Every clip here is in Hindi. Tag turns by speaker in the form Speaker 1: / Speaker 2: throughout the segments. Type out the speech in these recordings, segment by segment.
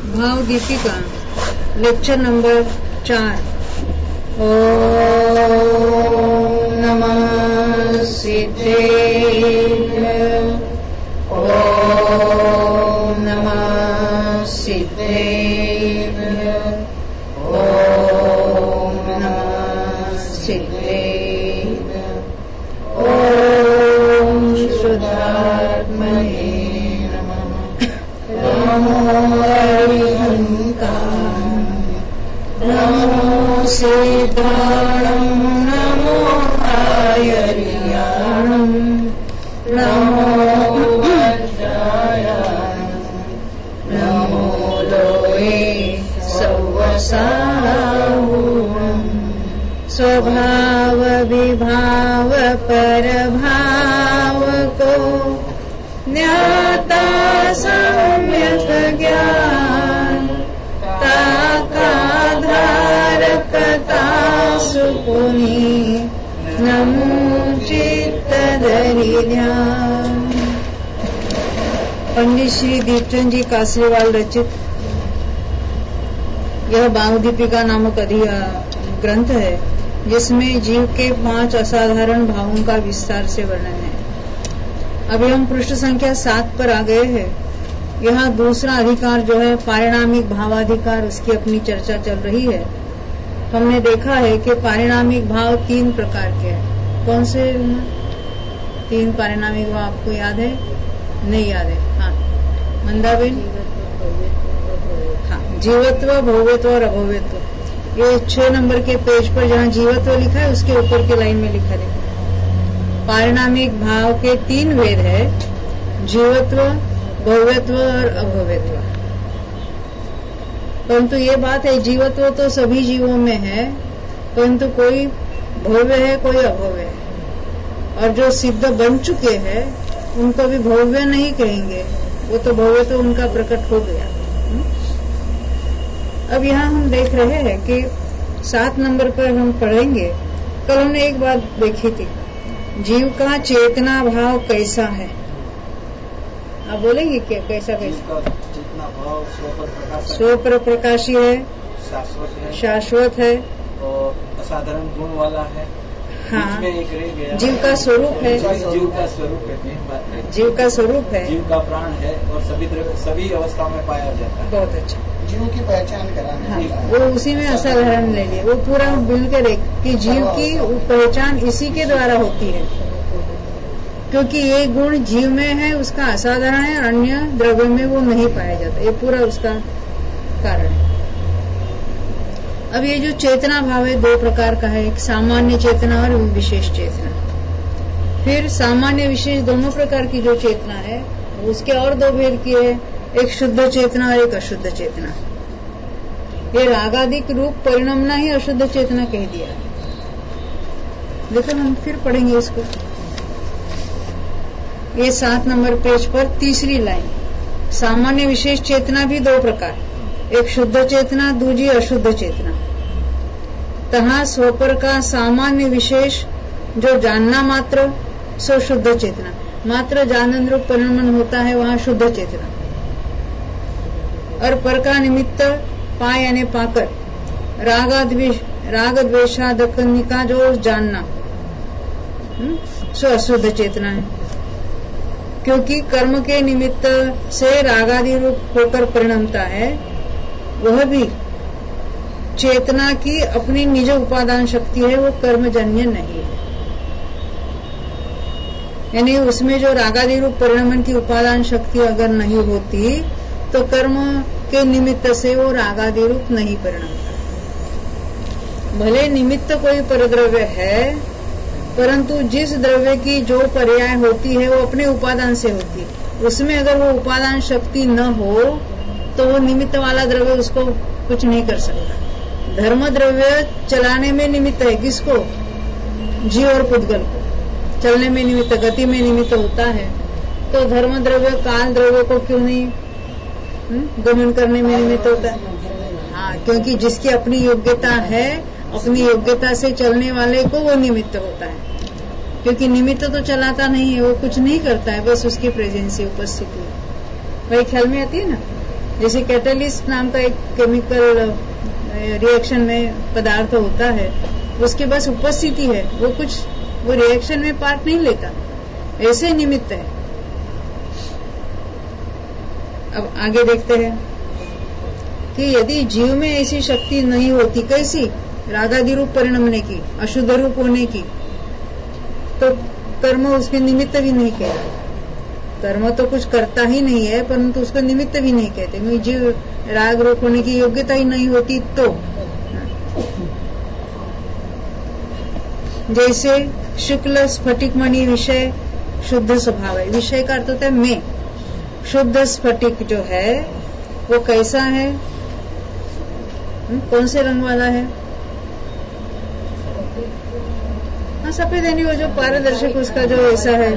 Speaker 1: भाव दीपिका लेक्चर नंबर 4। ओम नमः सिद्धेभ्य ओम नमः सिद्धेभ्य ओम नमः सिद्धेभ्य ओम शुद्धात्मने नमो हरिहंताय नमो सिद्धाणं नमो आयर्याणं नमो वज्राय नमो लोये सौवसाहुं स्वभाव विभाव परभाव को ज्ञाता सम्यक ज्ञान ताकाधारकता सुपुनी नमो चित्त धरि ध्यान। पंडित श्री दीपचंद जी कासरीवाल रचित यह भावदीपिका नामक ग्रंथ है, जिसमें जीव के 5 असाधारण भावों का विस्तार से वर्णन है। अभी हम पृष्ठ संख्या 7 पर आ गए हैं। यहाँ दूसरा अधिकार जो है पारिणामिक भावाधिकार, उसकी अपनी चर्चा चल रही है। हमने देखा है कि पारिणामिक भाव 3 प्रकार के हैं। कौन से 3 पारिणामिक भाव आपको याद है? नहीं याद है? हाँ मंदाबेन? हाँ, जीवत्व, भव्यत्व और अभव्यत्व। ये 6 नंबर के पेज पर जहाँ जीवत्व लिखा है उसके ऊपर की लाइन में लिखा है। पारिणामिक भाव के 3 भेद है, जीवत्व, भव्यत्व और अभव्यत्व। परंतु ये बात है, जीवत्व तो सभी जीवों में है, परंतु कोई भव्य है, कोई अभव्य है। और जो सिद्ध बन चुके हैं उनको भी भव्य नहीं कहेंगे, वो तो भव्य तो उनका प्रकट हो गया। अब यहाँ हम देख रहे हैं कि 7 नंबर पर हम पढ़ेंगे। कल हमने एक बात देखी थी, जीव का चेतना भाव कैसा है। आप बोलेंगे क्या? कैसा चेतना भाव स्व पर प्रकाशी है, शाश्वत है
Speaker 2: और असाधारण गुण वाला है।
Speaker 1: हाँ,
Speaker 2: में एक रह गया,
Speaker 1: जीव का स्वरूप है।
Speaker 2: जीव का स्वरूप है,
Speaker 1: जीव का स्वरूप है,
Speaker 2: जीव का प्राण है और सभी अवस्था में पाया जाता है।
Speaker 1: बहुत अच्छा।
Speaker 3: जीव की पहचान कराना।
Speaker 1: हाँ, वो उसी में असाधारण ले लिए, वो पूरा मिलकर एक कि जीव की पहचान इसी के द्वारा होती है, क्योंकि ये गुण जीव में है, उसका असाधारण है, अन्य द्रव्य में वो नहीं पाया जाता। ये पूरा उसका कारण है। अब ये जो चेतना भाव है 2 प्रकार का है, एक सामान्य चेतना और विशेष चेतना। फिर सामान्य विशेष दोनों प्रकार की जो चेतना है उसके और 2 भेद किए हैं, एक शुद्ध चेतना और एक अशुद्ध चेतना। ये रागादिक रूप परिणमना ही अशुद्ध चेतना कह दिया। देखो हम फिर पढ़ेंगे इसको। ये 7 नंबर पेज पर तीसरी लाइन, सामान्य विशेष चेतना भी 2 प्रकार, एक शुद्ध चेतना, दूसरी अशुद्ध चेतना। तहाँ स्वपर का सामान्य विशेष जो जानना मात्र, सो शुद्ध चेतना। मात्र जानन रूप परिणमन होता है, वहाँ शुद्ध चेतना। और पर का निमित्त पा यानी पाकर, राग द्वेषादकनि का जो जानना, सो अशुद्ध चेतना है। क्योंकि कर्म के निमित्त से रागादि रूप होकर परिणमता है, वह भी चेतना की अपनी निज उपादान शक्ति है, वो कर्मजन्य नहीं है। यानी उसमें जो रागादि रूप परिणमन की उपादान शक्ति अगर नहीं होती तो कर्म के निमित्त से वो रागादि रूप नहीं परिणमता। भले निमित्त कोई परद्रव्य है, परंतु जिस द्रव्य की जो पर्याय होती है वो अपने उपादान से होती है। उसमें अगर वो उपादान शक्ति न हो तो वो निमित्त वाला द्रव्य उसको कुछ नहीं कर सकता। धर्म द्रव्य चलाने में निमित्त है, किसको? जीव और पुद्गल को। चलने में निमित्त, गति में निमित्त होता है। तो धर्म द्रव्य काल द्रव्य को क्यों नहीं गमन करने में निमित्त होता है? हाँ, क्योंकि जिसकी अपनी योग्यता है, अपनी योग्यता से चलने वाले को वो निमित्त होता है। क्योंकि निमित्त तो चलाता नहीं है, वो कुछ नहीं करता है, बस उसकी प्रेजेंस उपस्थिति। वही ख्याल में आती है ना। जैसे कैटलिस्ट नाम का एक केमिकल रिएक्शन में पदार्थ होता है, उसके बस उपस्थिति है, वो रिएक्शन में पार्ट नहीं लेता, ऐसे निमित्त है। अब आगे देखते हैं कि यदि जीव में ऐसी शक्ति नहीं होती, कैसी? रागादि रूप परिणमने की, अशुद्ध रूप होने की, तो कर्म उसके निमित्त भी नहीं कहते। कर्म तो कुछ करता ही नहीं है, परंतु उसको निमित्त भी नहीं कहते। जीव राग रूप होने की योग्यता ही नहीं होती तो, जैसे शुक्ल स्फटिक मणि विषय शुद्ध स्वभाव है। विषय का अर्थ होता है मैं। शुद्ध स्फटिक जो है वो कैसा है? कौन से रंग वाला है? हाँ, सफेद यानी वो जो पारदर्शक उसका जो ऐसा है।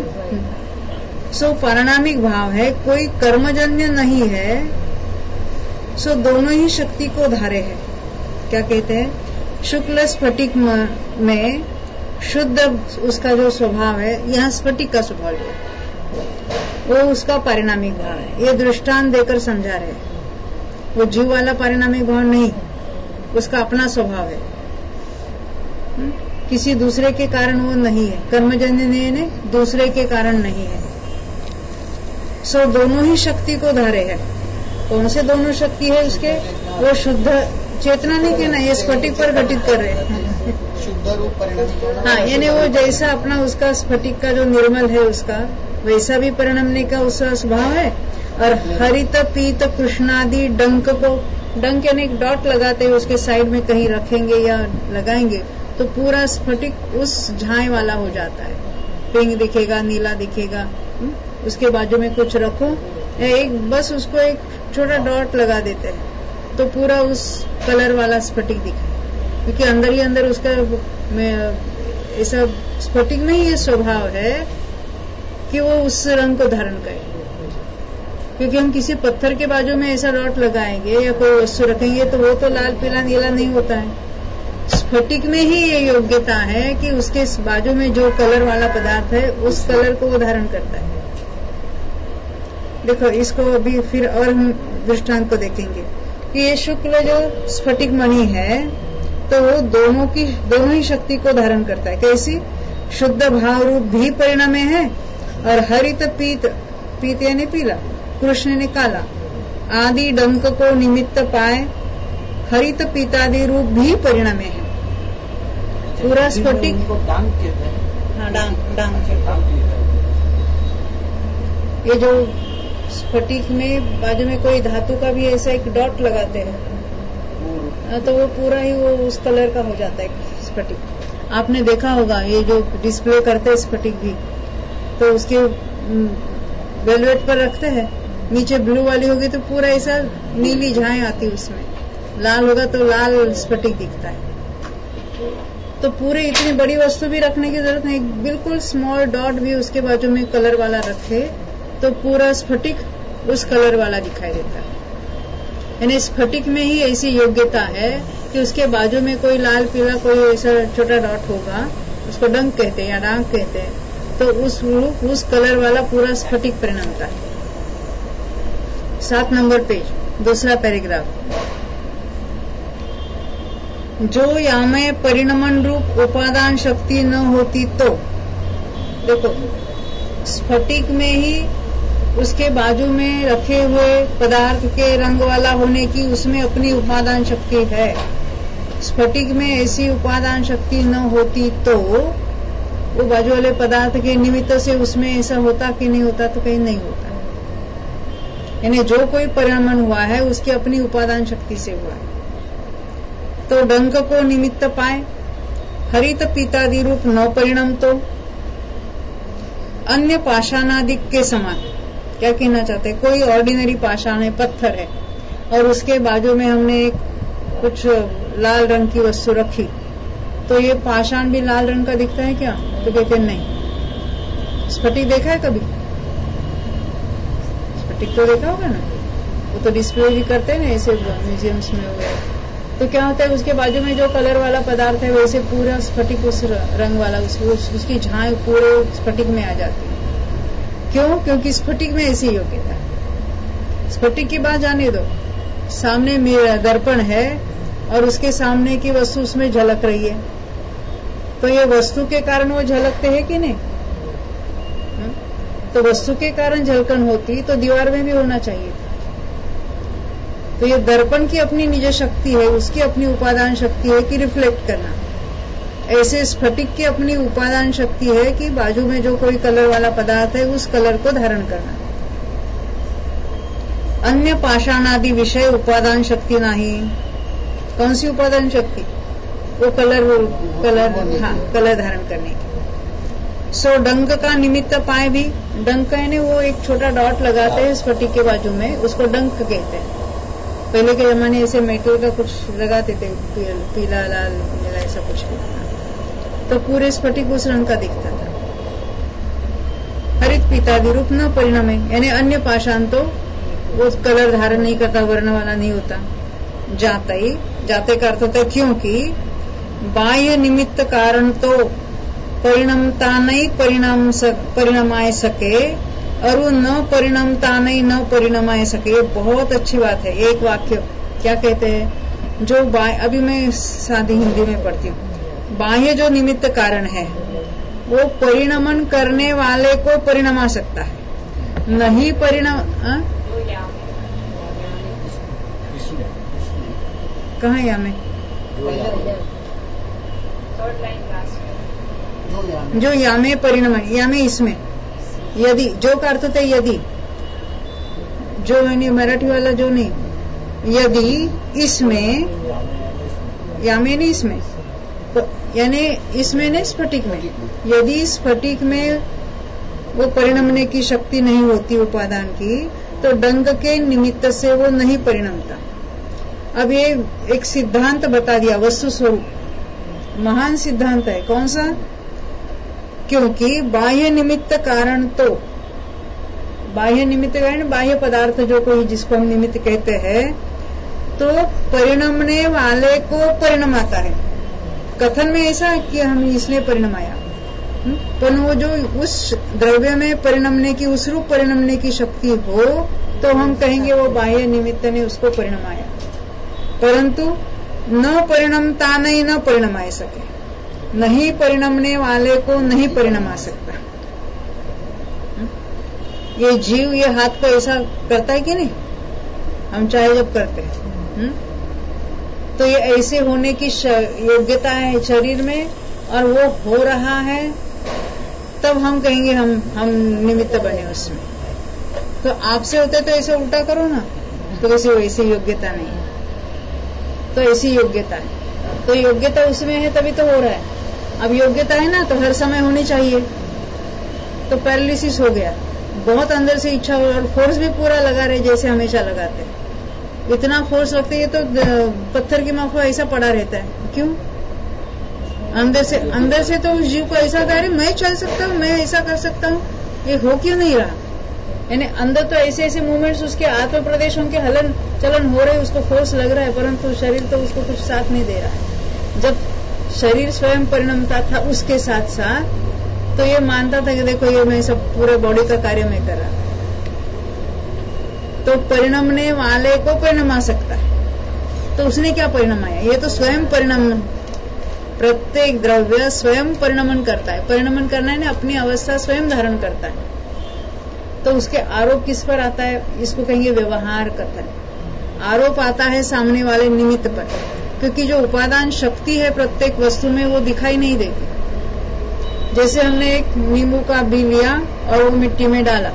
Speaker 1: सो पारिणामिक भाव है, कोई कर्मजन्य नहीं है। सो दोनों ही शक्ति को धारे है। क्या कहते हैं? शुक्ल स्फटिक में शुद्ध उसका जो स्वभाव है, यहाँ स्फटिक का स्वभाव है, वो उसका पारिणामिक भाव है। ये दृष्टांत देकर समझा रहे हैं। वो जीव वाला पारिणामिक भाव नहीं, उसका अपना स्वभाव है, किसी दूसरे के कारण वो नहीं है। कर्मजन्य ने दूसरे के कारण नहीं है। सो दोनों ही शक्ति को धारे है। कौन से दोनों शक्ति है उसके? वो शुद्ध चेतना नहीं कहना, ये स्फटिक पर घटित कर रहे हैं।
Speaker 2: शुद्ध रूप परिणाम।
Speaker 1: हाँ, यानी वो जैसा अपना उसका स्फटिक का जो निर्मल है उसका, वैसा भी परिणमने का उसका स्वभाव है। और हरित पीत कृष्णादि डंक को, डंक यानी एक डॉट लगाते हैं उसके साइड में कहीं रखेंगे या लगाएंगे तो पूरा स्फटिक उस झाए वाला हो जाता है। पिंक दिखेगा, नीला दिखेगा। उसके बाजू में कुछ रखो, एक बस उसको एक छोटा डॉट लगा देते हैं तो पूरा उस कलर वाला स्फटिक दिखे, क्योंकि अंदर ही अंदर उसका ऐसा स्फटिक में ये स्वभाव है कि वो उस रंग को धारण करे। क्योंकि हम किसी पत्थर के बाजू में ऐसा डॉट लगाएंगे या कोई वस्तु रखेंगे तो वो तो लाल पीला नीला नहीं होता है। स्फटिक में ही ये योग्यता है कि उसके बाजू में जो कलर वाला पदार्थ है उस कलर को वो धारण करता है। देखो, इसको अभी फिर और हम दृष्टांत को देखेंगे कि ये शुक्ल जो स्फटिक मणि है तो वो दोनों ही शक्ति को धारण करता है। कैसी? शुद्ध भाव रूप भी परिणमे है और हरित पीत, पीत यानी पीला, कृष्ण ने काला, आदि डंक को निमित्त पाए हरित पीतादि रूप भी परिणमे है। पूरा स्फटिक
Speaker 2: डांग कहते हैं।
Speaker 1: हाँ, डांग। ये जो स्फटिक में बाजू में कोई धातु का भी ऐसा एक डॉट लगाते हैं तो वो पूरा ही वो उस कलर का हो जाता है स्फटिक। आपने देखा होगा ये जो डिस्प्ले करते हैं स्फटिक भी, तो उसके वेलवेट पर रखते हैं, नीचे ब्लू वाली होगी तो पूरा ऐसा नीली झाएं आती है, उसमें लाल होगा तो लाल स्फटिक दिखता है। तो पूरे इतनी बड़ी वस्तु भी रखने की जरूरत नहीं, बिल्कुल स्मॉल डॉट भी उसके बाजू में कलर वाला रखे तो पूरा स्फटिक उस कलर वाला दिखाई देता है। यानी स्फटिक में ही ऐसी योग्यता है कि उसके बाजू में कोई लाल पीला कोई ऐसा छोटा डॉट होगा, उसको डंक कहते हैं या डांग कहते हैं, तो उस कलर वाला पूरा स्फटिक परिणमता है। 7 नंबर पेज, दूसरा पैराग्राफ। जो यामय परिणमन रूप उपादान शक्ति न होती तो, देखो स्फटिक में ही उसके बाजू में रखे हुए पदार्थ के रंग वाला होने की उसमें अपनी उपादान शक्ति है। स्फटिक में ऐसी उपादान शक्ति न होती तो वो बाजू वाले पदार्थ के निमित्त से उसमें ऐसा होता कि नहीं होता? तो कहीं नहीं होता। यानी जो कोई परिणमन हुआ है उसकी अपनी उपादान शक्ति से हुआ है। तो डंक को निमित्त पाए, हरित पीतादि रूप न परिणम तो अन्य पाषाणादिक के समान। क्या कहना चाहते हैं? कोई ऑर्डिनरी पाषाण है, पत्थर है, और उसके बाजू में हमने एक कुछ लाल रंग की वस्तु रखी, तो ये पाषाण भी लाल रंग का दिखता है क्या? तो कहते नहीं। स्फटिक देखा है कभी? स्फटिक तो देखा होगा ना, वो तो डिस्प्ले भी करते हैं ना ऐसे म्यूजियम्स में वगैरह। तो क्या होता है, उसके बाजू में जो कलर वाला पदार्थ है वैसे पूरा स्फटिक उस रंग वाला उसकी झाएं पूरे स्फटिक में आ जाती है। क्यों? क्योंकि स्फटिक में ऐसी योग्यता है। स्फटिक की बात जाने दो, सामने दर्पण है और उसके सामने की वस्तु उसमें झलक रही है, तो ये वस्तु के कारण वो झलकते हैं कि नहीं? तो वस्तु के कारण झलकन होती तो दीवार में भी होना चाहिए था। तो ये दर्पण की अपनी निज शक्ति है, उसकी अपनी उपादान शक्ति है कि रिफ्लेक्ट करना। ऐसे स्फटिक की अपनी उपादान शक्ति है कि बाजू में जो कोई कलर वाला पदार्थ है उस कलर को धारण करना। अन्य पाषाणादि विषय उपादान शक्ति नहीं। कौन सी उपादान शक्ति? वो कलर धारण करने की। सो डंक का निमित्त पाए भी, डंक यानी वो एक छोटा डॉट लगाते हैं स्फटिक के बाजू में, उसको डंक कहते हैं। पहले के जमाने ऐसे मेटल का कुछ लगाते थे, पीला लाल नीला ऐसा कुछ भी, तो पूरे स्फटिक उस रंग का दिखता था। हरित पीतादि रूप न परिणाम है, यानी अन्य पाषाण तो वो कलर धारण नहीं करता, वर्ण वाला नहीं होता। जाते का अर्थ होता है क्योंकि बाह्य निमित्त कारण तो परिणमता नहीं परिणमाए सके, और न परिणमता नहीं न परिणमाए सके। ये बहुत अच्छी बात है। एक वाक्य क्या कहते हैं, जो अभी मैं सादी हिंदी में पढ़ती हूँ, बाह्य जो निमित्त कारण है वो परिणमन करने वाले को परिणमा सकता है, नहीं कहाँ यामे जो यामे परिणमन, यामे इसमें यदि जो का अर्थ होता है यदि, जो यानी मराठी वाला जो नहीं, यदि इसमें, यामे नहीं इसमें, तो यानी इसमें नहीं स्फटिक में, यदि स्फटिक में वो परिणमने की शक्ति नहीं होती उपादान की, तो डंक के निमित्त से वो नहीं परिणमता। अब ये एक सिद्धांत बता दिया, वस्तु स्वरूप, महान सिद्धांत है। कौन सा? क्योंकि बाह्य निमित्त कारण तो, बाह्य निमित्त कारण बाह्य पदार्थ जो कोई जिसको हम निमित्त कहते हैं, तो परिणमने वाले को परिणमाता है। कथन में ऐसा कि हम इसलिए परिणमाया, पर वो जो उस द्रव्य में परिणमने की, उस रूप परिणमने की शक्ति हो, तो हम कहेंगे वो बाह्य निमित्त ने उसको परिणमाया। परंतु न परिणमता नहीं न परिणमाए सके, नहीं परिणमने वाले को नहीं परिणमा सकता। ये जीव ये हाथ को ऐसा करता है कि नहीं, हम चाहे जब करते हैं, तो ये ऐसे होने की योग्यता है शरीर में, और वो हो रहा है, तब हम कहेंगे हम निमित्त बने उसमें। तो आपसे होते तो ऐसे उल्टा करो ना, तो वैसी योग्यता नहीं है, तो ऐसी योग्यता है। तो योग्यता उसमें है तभी तो हो रहा है। अब योग्यता है ना, तो हर समय होनी चाहिए, तो पैरालिसिस हो गया। बहुत अंदर से इच्छा हो, और फोर्स भी पूरा लगा रहे जैसे हमेशा लगाते हैं, इतना फोर्स लगते है तो पत्थर की माफा ऐसा पड़ा रहता है। क्यों? अंदर से तो उस जीव को ऐसा कह रहे मैं चल सकता हूँ, मैं ऐसा कर सकता हूँ, ये हो क्यों नहीं रहा? यानी अंदर तो ऐसे ऐसे मूवमेंट्स उसके आत्म प्रदेशों के हलन चलन हो रहे, उसको फोर्स लग रहा है, परंतु शरीर तो उसको कुछ साथ नहीं दे रहा है। जब शरीर स्वयं परिणमता था उसके साथ साथ, तो ये मानता था कि देखो ये मैं सब पूरे बॉडी का कार्य में कर रहा, तो परिणमने वाले को परिणमा सकता है। तो उसने क्या परिणमाया? ये तो स्वयं परिणमन, प्रत्येक द्रव्य स्वयं परिणमन करता है। परिणमन करना है ना, अपनी अवस्था स्वयं धारण करता है। तो उसके आरोप किस पर आता है? इसको कहेंगे व्यवहार कथन। आरोप आता है सामने वाले निमित्त पर, क्योंकि जो उपादान शक्ति है प्रत्येक वस्तु में वो दिखाई नहीं देती। जैसे हमने एक नींबू का बी लिया और वो मिट्टी में डाला,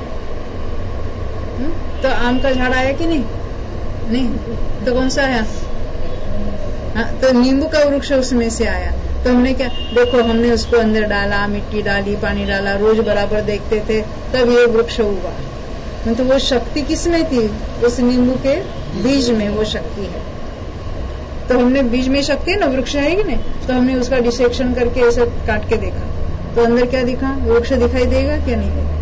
Speaker 1: तो आम का झाड़ आया कि नहीं? नहीं। तो कौन सा आया? हाँ, तो नींबू का वृक्ष उसमें से आया। तो हमने क्या देखो, हमने उसको अंदर डाला, मिट्टी डाली, पानी डाला, रोज बराबर देखते थे, तब ये वृक्ष हुआ। तो वो शक्ति किसमें थी? उस नींबू के बीज में वो शक्ति है। तो हमने बीज में शक्ति है ना, वृक्ष है कि नहीं, तो हमने उसका डिसेक्शन करके ऐसे काट के देखा, तो अंदर क्या दिखा? वृक्ष दिखाई देगा क्या? नहीं देगा।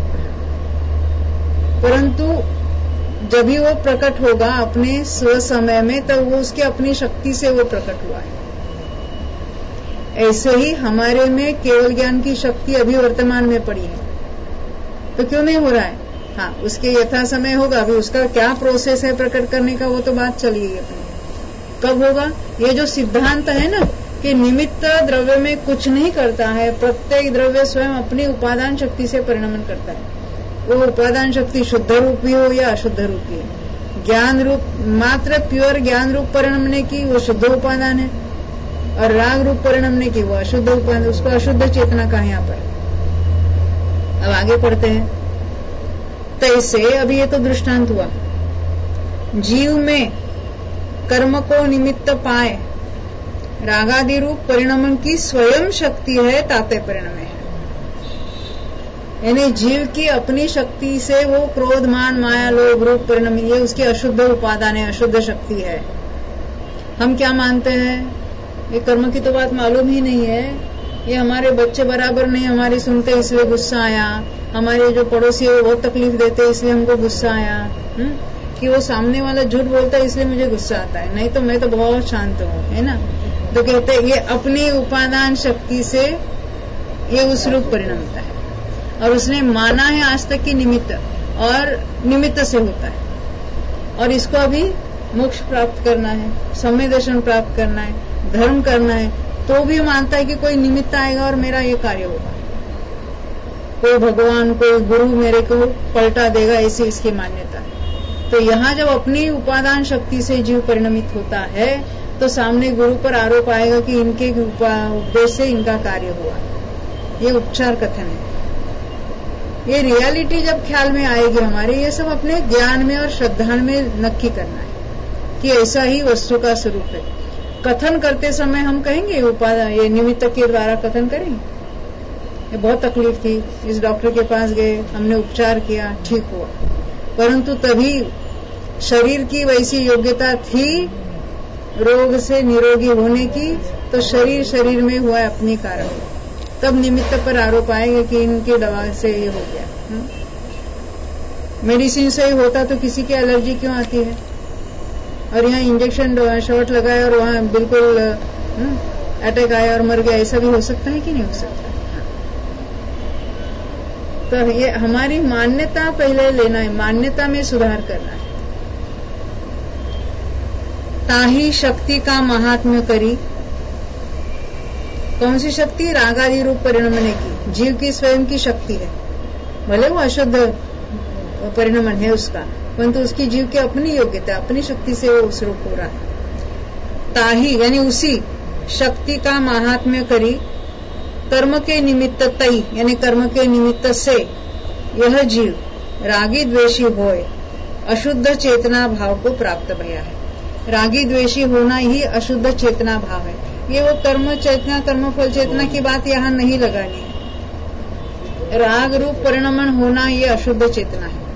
Speaker 1: परंतु जब भी वो प्रकट होगा अपने स्व समय में, तब वो उसकी अपनी शक्ति से वो प्रकट हुआ है। ऐसे ही हमारे में केवल ज्ञान की शक्ति अभी वर्तमान में पड़ी है, तो क्यों नहीं हो रहा है? हाँ, उसके यथा समय होगा। अभी उसका क्या प्रोसेस है प्रकट करने का, वो तो बात चली गई अपनी। कब होगा? ये जो सिद्धांत है ना कि निमित्त द्रव्य में कुछ नहीं करता है, प्रत्येक द्रव्य स्वयं अपनी उपादान शक्ति से परिणमन करता है। वो उपादान शक्ति शुद्ध रूपी हो या अशुद्ध रूपी है। ज्ञान रूप, मात्र प्योर ज्ञान रूप परिणमने की वो शुद्ध उपादान है, और राग रूप परिणमने की वो अशुद्ध उपादान, उसको अशुद्ध चेतना का यहाँ पर। अब आगे पढ़ते हैं। तैसे अभी ये तो दृष्टांत हुआ। जीव में कर्म को निमित्त पाए रागादि रूप परिणमन की स्वयं शक्ति है, ताते परिणमे है। यानी जीव की अपनी शक्ति से वो क्रोध मान माया लोभ रूप परिणम, ये उसकी अशुद्ध उपादान है, अशुद्ध शक्ति है। हम क्या मानते हैं? ये कर्म की तो बात मालूम ही नहीं है। ये हमारे बच्चे बराबर नहीं हमारी सुनते इसलिए गुस्सा आया, हमारे जो पड़ोसी है वो बहुत तकलीफ देते इसलिए हमको गुस्सा आया, कि वो सामने वाला झूठ बोलता है इसलिए मुझे गुस्सा आता है, नहीं तो मैं तो बहुत शांत हूँ, है ना। तो कहते हैं ये अपनी उपादान शक्ति से ये उस रूप परिणमता है, और उसने माना है आज तक की निमित्त, और निमित्त से होता है। और इसको अभी मोक्ष प्राप्त करना है, सम्य दर्शन प्राप्त करना है, धर्म करना है, तो भी मानता है कि कोई निमित्त आएगा और मेरा ये कार्य होगा, कोई भगवान कोई गुरु मेरे को पलटा देगा, ऐसी इसकी मान्यता है। तो यहाँ जब अपनी उपादान शक्ति से जीव परिणमित होता है तो सामने गुरु पर आरोप आएगा कि इनके उपदेश से इनका कार्य हुआ। ये उपचार कथन है। ये रियलिटी जब ख्याल में आएगी हमारे, ये सब अपने ज्ञान में और श्रद्धा में नक्की करना है कि ऐसा ही वस्तु का स्वरूप है। कथन करते समय हम कहेंगे उपादान, ये निमित्त के द्वारा कथन करेंगे। ये बहुत तकलीफ थी, इस डॉक्टर के पास गए, हमने उपचार किया, ठीक हुआ, परंतु तभी शरीर की वैसी योग्यता थी रोग से निरोगी होने की, तो शरीर में हुआ है अपने कारण, तब निमित्त पर आरोप आएगा कि इनके दवा से ये हो गया। मेडिसिन से ही होता तो किसी की एलर्जी क्यों आती है? और यहाँ इंजेक्शन शॉट लगाया और वहाँ बिल्कुल अटैक आया और मर गया, ऐसा भी हो सकता है कि नहीं हो सकता? तो ये हमारी मान्यता पहले लेना है, मान्यता में सुधार करना है। ताही शक्ति का महात्म्य करी, कौन सी शक्ति? रागादि रूप परिणमने की, जीव की स्वयं की शक्ति है, भले वो अशुद्ध परिणमन है उसका, परंतु उसकी जीव की अपनी योग्यता, अपनी शक्ति से वो उस रूप हो रहा है। ताही यानी उसी शक्ति का महात्म्य करी, कर्म के निमित्त तई यानी कर्म के निमित्त से यह जीव रागी द्वेषी होए अशुद्ध चेतना भाव को प्राप्त भया है। रागी द्वेषी होना ही अशुद्ध चेतना भाव है। ये वो कर्म चेतना कर्म फल चेतना की बात यहाँ नहीं लगानी है। राग रूप परिणमन होना ये अशुद्ध चेतना है।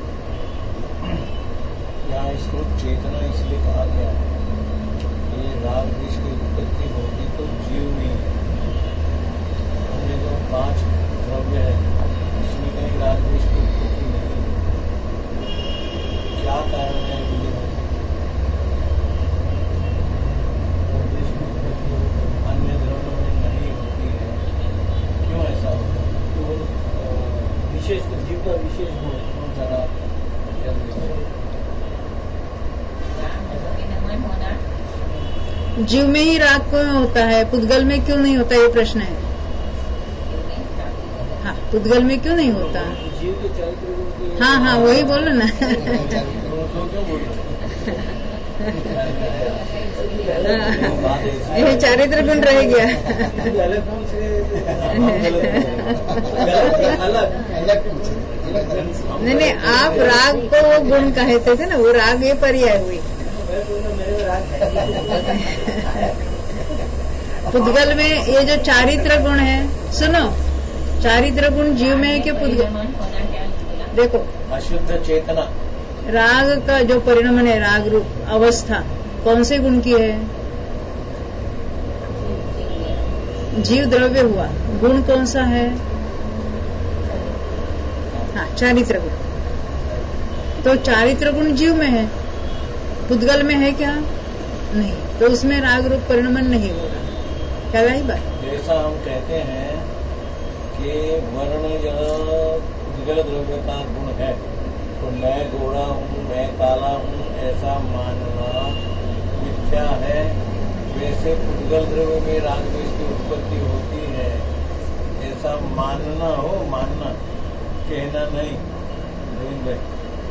Speaker 3: यहाँ इसको चेतना इसलिए कहा गया है, ये राग द्वेष की उत्पत्ति होगी तो जीव में हमने जो 5 द्रव्य है इसमें कहीं राग द्वेष की उत्पत्ति नहीं, क्या कारण है? अन्य द्रव्यों में नहीं होती है, क्यों ऐसा होता है? तो विशेष जीव का विशेष गुण जरा
Speaker 1: जीव में ही राग क्यों होता है, पुद्गल में क्यों नहीं होता, ये प्रश्न है। हाँ, पुद्गल में क्यों नहीं होता?
Speaker 3: जीव के चरित्र,
Speaker 1: हाँ वही बोलो ना। ये चारित्र गुण रह गया। नहीं, आप राग को वो गुण कहते थे ना, वो राग ये पर्याय हुई। पुद्गल में ये जो चारित्र गुण है, सुनो, चारित्र गुण जीव में है कि पुद्गल? देखो,
Speaker 3: अशुद्ध चेतना,
Speaker 1: राग का जो परिणमन है, राग रूप अवस्था कौन से गुण की है? जीव द्रव्य हुआ, गुण कौन सा है? हाँ, चारित्र गुण। तो चारित्र गुण जीव में है, पुद्गल में है क्या? नहीं, तो उसमें राग रूप परिणमन नहीं होगा। क्या भाई बात?
Speaker 3: जैसा हम कहते हैं कि वर्ण या पुद्गल द्रव्य का गुण है, तो मैं गोरा हूँ, मैं काला हूँ, ऐसा मानना मिथ्या है। वैसे पुद्गल द्रव्य में राग द्वेष की उत्पत्ति होती है, ऐसा मानना हो, मानना, कहना नहीं। गोविंद भाई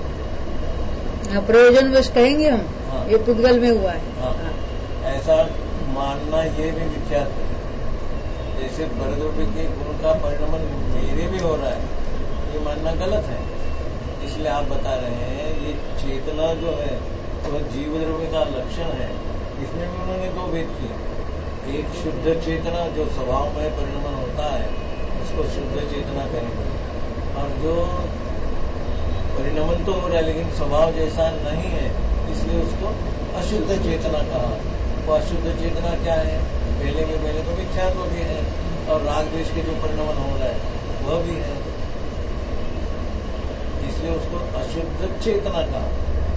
Speaker 1: प्रयोजन वश कहेंगे हम।
Speaker 3: हाँ।
Speaker 1: ये पुद्गल में हुआ है।
Speaker 3: हाँ। ऐसा मानना ये भी मिथ्या है। जैसे बरद्रव्य के गुण का परिणमन मेरे भी हो रहा है, ये मानना गलत है। इसलिए आप बता रहे हैं ये चेतना जो है वह जीव द्रव्य का लक्षण है। इसमें भी उन्होंने दो भेद किए। एक शुद्ध चेतना जो स्वभाव में परिणमन होता है उसको शुद्ध चेतना कहेंगे, और जो परिणमन तो हो रहा है लेकिन स्वभाव जैसा नहीं है इसलिए उसको अशुद्ध चेतना कहा। वो अशुद्ध चेतना क्या है? पहले तो मिथ्यात्व भी है, और राग द्वेष के जो परिणमन हो रहा है वह भी है, इसलिए उसको अशुद्ध चेतना कहा।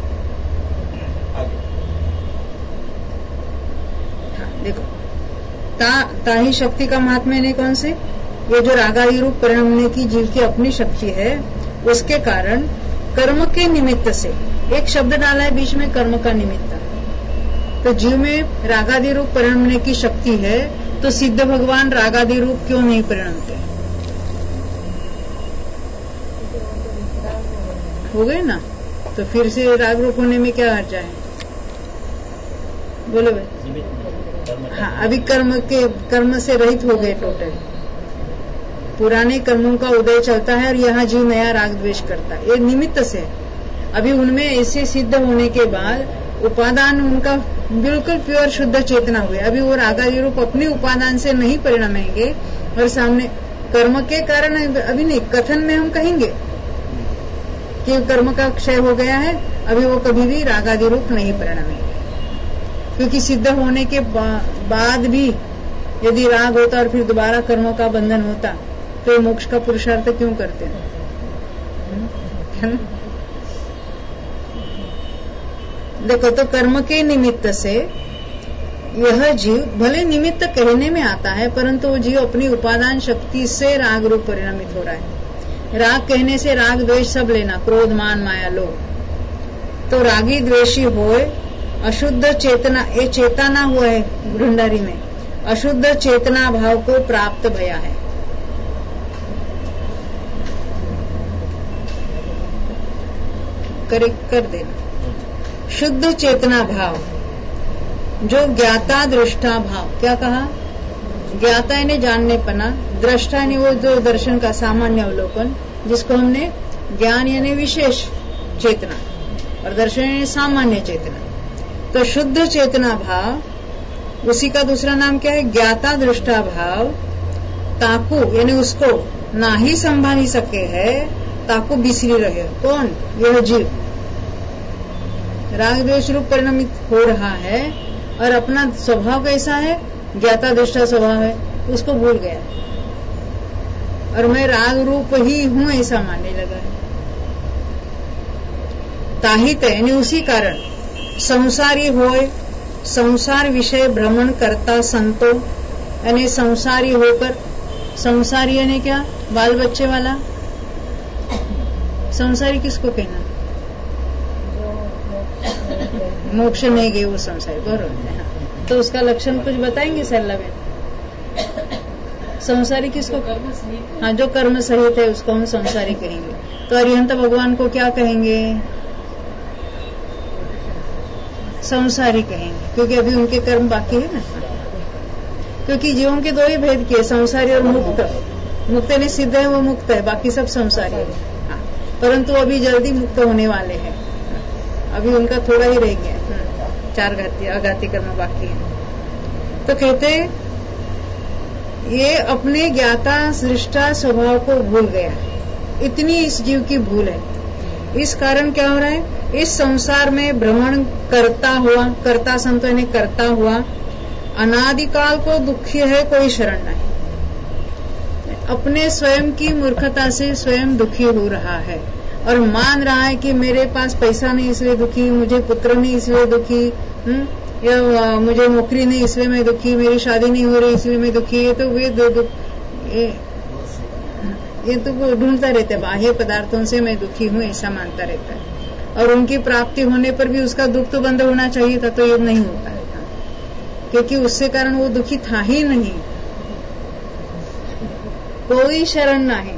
Speaker 3: आगे
Speaker 1: देखो, ताही शक्ति का महात्म्य नहीं कौन से, ये जो रागादि रूप परिणमने की जीव की अपनी शक्ति है, उसके कारण कर्म के निमित्त से, एक शब्द डाला है बीच में, कर्म का निमित्त, तो जीव में रागादि रूप परिणमने की शक्ति है, तो सिद्ध भगवान रागादि रूप क्यों नहीं परिणमते? हो गए ना, तो फिर से राग रूप होने में क्या हर्जा है? बोलो भाई। हाँ, अभी कर्म से रहित हो गए टोटल। पुराने कर्मों का उदय चलता है और यहाँ जीव नया राग द्वेष करता है, ये निमित्त से। अभी उनमें ऐसे सिद्ध होने के बाद उपादान उनका बिल्कुल प्योर शुद्ध चेतना हुए, अभी वो रागादि रूप अपने उपादान से नहीं परिणमेंगे, और सामने कर्म के कारण अभी नहीं, कथन में हम कहेंगे कि कर्म का क्षय हो गया है, अभी वो कभी भी रागादि रूप नहीं परिणमेंगे, क्योंकि सिद्ध होने के बाद भी यदि राग होता और फिर दोबारा कर्मों का बंधन होता तो मोक्ष का पुरुषार्थ क्यों करते हैं? है ना? देखो, तो कर्म के निमित्त से यह जीव भले निमित्त कहने में आता है, परंतु वो जीव अपनी उपादान शक्ति से राग रूप परिणमित हो रहा है। राग कहने से राग द्वेष सब लेना, क्रोध मान माया लोभ, तो रागी द्वेषी होए, अशुद्ध चेतना, ये चेतना हुआ है भंडारी में, अशुद्ध चेतना भाव को प्राप्त भया है। करेक्ट कर देना। शुद्ध चेतना भाव, जो ज्ञाता दृष्टा भाव, क्या कहा? ज्ञाता यानी जानने पना, दृष्टा यानी वो जो दर्शन का सामान्य अवलोकन, जिसको हमने ज्ञान यानी विशेष चेतना, और दर्शन यानी सामान्य चेतना। तो शुद्ध चेतना भाव, उसी का दूसरा नाम क्या है? ज्ञाता दृष्टा भाव। ताकू यानी उसको ना ही संभाली सके है, ताकू बिसरी रहे। कौन? यह जीव राग द्वेष रूप परिणमित हो रहा है, और अपना स्वभाव कैसा है? ज्ञाता दृष्टा स्वभाव है, उसको भूल गया, और मैं राग रूप ही हूं ऐसा मानने लगा है। ताहित यानी उसी कारण संसारी होए, संसार विषय भ्रमण करता संतो, यानी संसारी होकर, संसारी यानी क्या? बाल बच्चे वाला। संसारी किसको कहना? मोक्ष नहीं गए वो संसारी, बरोबर। तो उसका लक्षण कुछ बताएंगे सरला बेन? संसारी किसको? हाँ, जो कर्म सहित है उसको हम संसारी कहेंगे। तो अरिहंत भगवान को क्या कहेंगे? संसारी कहेंगे, क्योंकि अभी उनके कर्म बाकी है ना। क्योंकि जीवों के दो ही भेद किए, संसारी और मुक्त। मुक्त ने सिद्ध है, वो मुक्त है, बाकी सब संसारी है। हाँ, परंतु अभी जल्दी मुक्त होने वाले हैं, अभी उनका थोड़ा ही रह गया, 4 आघाती कर्म बाकी है। तो कहते ये अपने ज्ञाता सृष्टा स्वभाव को भूल गया, इतनी इस जीव की भूल है। इस कारण क्या हो रहा है? इस संसार में भ्रमण करता हुआ, करता संतो यानी करता हुआ, अनादिकाल को दुखी है, कोई शरण नहीं, अपने स्वयं की मूर्खता से स्वयं दुखी हो रहा है, और मान रहा है कि मेरे पास पैसा नहीं इसलिए दुखी, मुझे पुत्र नहीं इसलिए दुखी, या मुझे नौकरी नहीं इसलिए मैं दुखी, मेरी शादी नहीं हो रही इसलिए मैं दुखी। तो वे ये तो वो ढूंढता रहता है, बाह्य पदार्थों से मैं दुखी हूँ ऐसा मानता रहता है, और उनकी प्राप्ति होने पर भी उसका दुख तो बंद होना चाहिए था, तो ये नहीं होता है, क्योंकि उससे कारण वो दुखी था ही नहीं। कोई शरण नहीं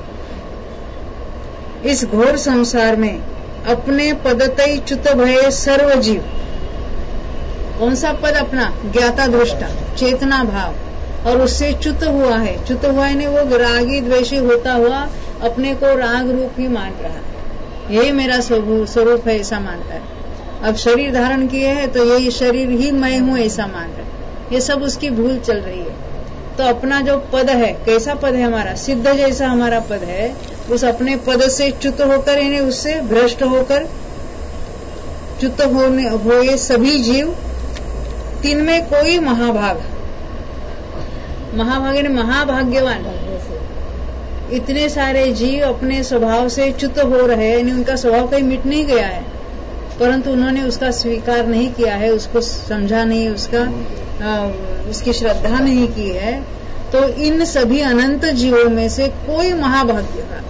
Speaker 1: इस घोर संसार में, अपने पदतई च्युत भये सर्व जीव। कौन सा पद अपना? ज्ञाता दृष्टा चेतना भाव, और उससे च्युत हुआ है। च्युत हुआ है वो रागी द्वेषी होता हुआ अपने को राग रूप ही मान रहा है, यही मेरा स्वरूप है ऐसा मानता है। अब शरीर धारण किए है तो यही शरीर ही मैं हूँ ऐसा मान रहा है। ये सब उसकी भूल चल रही है। तो अपना जो पद है, कैसा पद है हमारा? सिद्ध जैसा हमारा पद है, उस अपने पद से च्युत होकर, यानी उससे भ्रष्ट होकर च्युत हुए सभी जीव, तीन में कोई महाभाग, महाभाग यानी महाभाग्यवान, इतने सारे जीव अपने स्वभाव से च्युत हो रहे हैं, यानी उनका स्वभाव कहीं मिट नहीं गया है, परंतु उन्होंने उसका स्वीकार नहीं किया है, उसको समझा नहीं, उसकी श्रद्धा नहीं की है। तो इन सभी अनंत जीवों में से कोई महाभाग्यवान,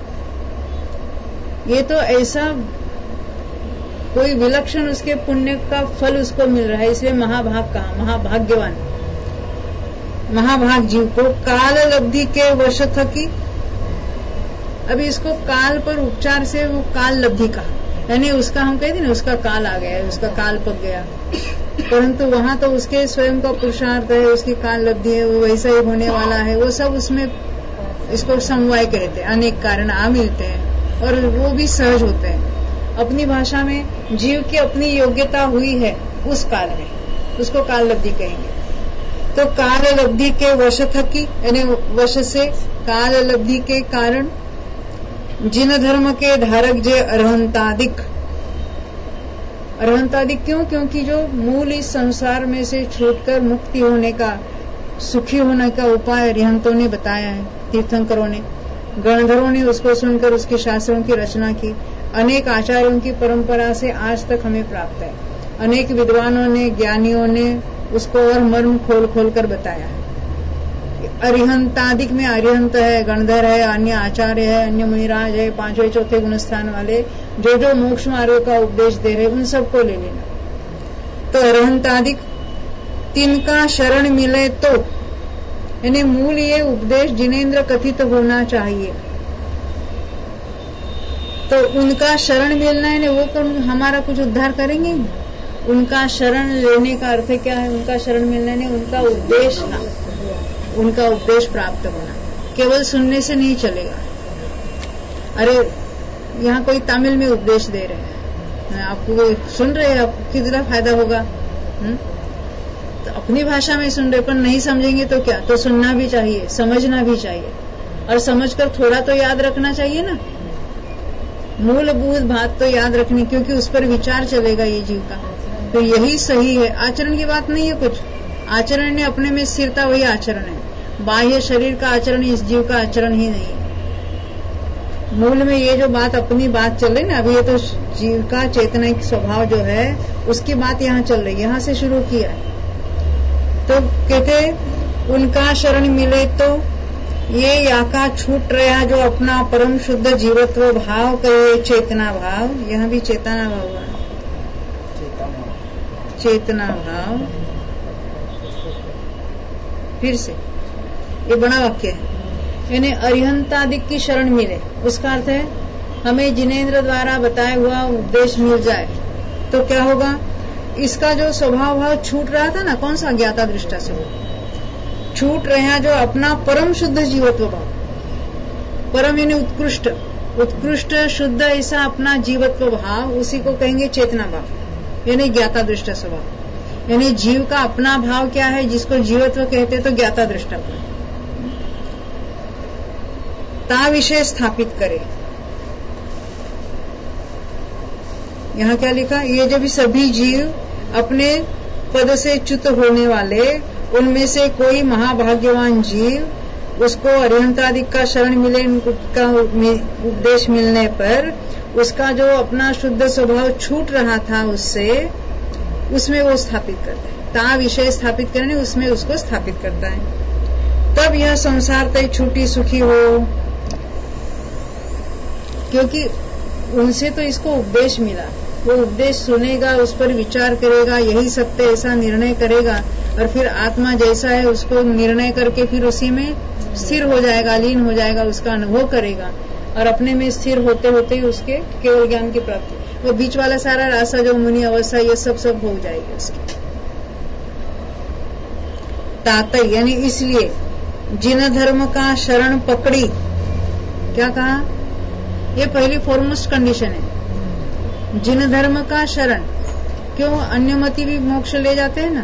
Speaker 1: ये तो ऐसा कोई विलक्षण उसके पुण्य का फल उसको मिल रहा है, इसलिए महाभाग कहा, महाभाग्यवान, महाभाग जीव को काल लब्धि के वश थकी। अभी इसको काल पर उपचार से वो काल लब्धि कहा, यानी उसका हम कहते ना, उसका काल आ गया है, उसका काल पक गया, परंतु वहां तो उसके स्वयं का पुरुषार्थ है, उसकी काल लब्धि है, वो वैसा ही होने वाला है, वो सब उसमें, इसको समवाय कहते हैं, अनेक कारण आ मिलते हैं और वो भी सहज होते हैं। अपनी भाषा में जीव की अपनी योग्यता हुई है उस काल में, उसको काल लब्धि कहेंगे। तो काल लब्धि के वश थकी, यानी वश से काल लब्धि के कारण, जिन धर्म के धारक जे अरहंतादिक। अरहंतादिक क्यों? क्योंकि जो मूल इस संसार में से छूटकर मुक्ति होने का, सुखी होने का उपाय अरिहंतों ने बताया है, तीर्थंकरों ने, गणधरों ने उसको सुनकर उसके शास्त्रों की रचना की। अनेक आचार्यों की परंपरा से आज तक हमें प्राप्त है। अनेक विद्वानों ने, ज्ञानियों ने उसको और मर्म खोल खोल कर बताया है। अरिहंतादिक में अरिहंत है, गणधर है, अन्य आचार्य है, अन्य मुनिराज है, पांचवें चौथे गुणस्थान वाले, जो मोक्ष मार्ग का उपदेश दे रहे, उन सबको ले लेना। तो अरिहंतादिक, तिनका शरण मिले तो, यानी मूल ये उपदेश जिनेन्द्र कथित होना चाहिए, तो उनका शरण मिलना है ना, वो हमारा कुछ उद्धार करेंगे। उनका शरण लेने का अर्थ क्या है? उनका शरण मिलना है, उनका उपदेश ना, उनका उपदेश प्राप्त होना। केवल सुनने से नहीं चलेगा। अरे यहाँ कोई तमिल में उपदेश दे रहे हैं, आपको सुन रहे हैं, आपको कितना फायदा होगा? तो अपनी भाषा में सुन रहे, पर नहीं समझेंगे तो क्या? तो सुनना भी चाहिए, समझना भी चाहिए, और समझकर थोड़ा तो याद रखना चाहिए ना, मूलभूत बात तो याद रखनी, क्योंकि उस पर विचार चलेगा ये जीव का। तो यही सही है। आचरण की बात नहीं है कुछ, आचरण ने अपने में स्थिरता, वही आचरण है। बाह्य शरीर का आचरण इस जीव का आचरण ही नहीं है। मूल में ये जो बात, अपनी बात चल रही ना अभी, ये तो जीव का चेतनिक स्वभाव जो है उसकी बात यहाँ चल रही है, यहाँ से शुरू किया। तो कहते उनका शरण मिले तो ये याका छूट रहा जो अपना परम शुद्ध जीवत्व भाव करे चेतना भाव। यहाँ भी चेतना भाव है, चेतना भाव। फिर से ये बड़ा वाक्य है, यानी अरिहंतादिक की शरण मिले, उसका अर्थ है हमें जिनेन्द्र द्वारा बताया हुआ उपदेश मिल जाए तो क्या होगा? इसका जो स्वभाव भाव छूट रहा था ना, कौन सा? ज्ञाता दृष्टा से छूट रहा जो अपना परम शुद्ध जीवत्व भाव, परम यानी उत्कृष्ट, उत्कृष्ट शुद्ध ऐसा अपना जीवत्व भाव, उसी को कहेंगे चेतना भाव, यानी ज्ञाता दृष्टा स्वभाव। यानी जीव का अपना भाव क्या है, जिसको जीवत्व कहते हैं, तो ज्ञाता दृष्टा भाव, ता विषय स्थापित करे। यहाँ क्या लिखा? ये जब सभी जीव अपने पद से च्युत होने वाले, उनमें से कोई महाभाग्यवान जीव, उसको अरिहंतादिक का शरण मिले, का उपदेश मिलने पर उसका जो अपना शुद्ध स्वभाव छूट रहा था उससे, उसमें वो स्थापित करता है। ता विषय स्थापित करने, उसमें उसको स्थापित करता है। तब यह संसार तय छूटी सुखी हो, क्योंकि उनसे तो इसको उपदेश मिला, वो उपदेश सुनेगा, उस पर विचार करेगा, यही सत्य, ऐसा निर्णय करेगा, और फिर आत्मा जैसा है उसको निर्णय करके फिर उसी में स्थिर हो जाएगा, लीन हो जाएगा, उसका अनुभव करेगा, और अपने में स्थिर होते होते ही उसके केवल ज्ञान की प्राप्ति, वो बीच वाला सारा रास्ता जो मुनि अवस्था, ये सब हो जाएगी उसकी। तातई यानी इसलिए जिन धर्म का शरण पकड़ी, क्या कहा, ये पहली फॉरमोस्ट कंडीशन है, जिन धर्म का शरण। क्यों, अन्यमति भी मोक्ष ले जाते हैं ना,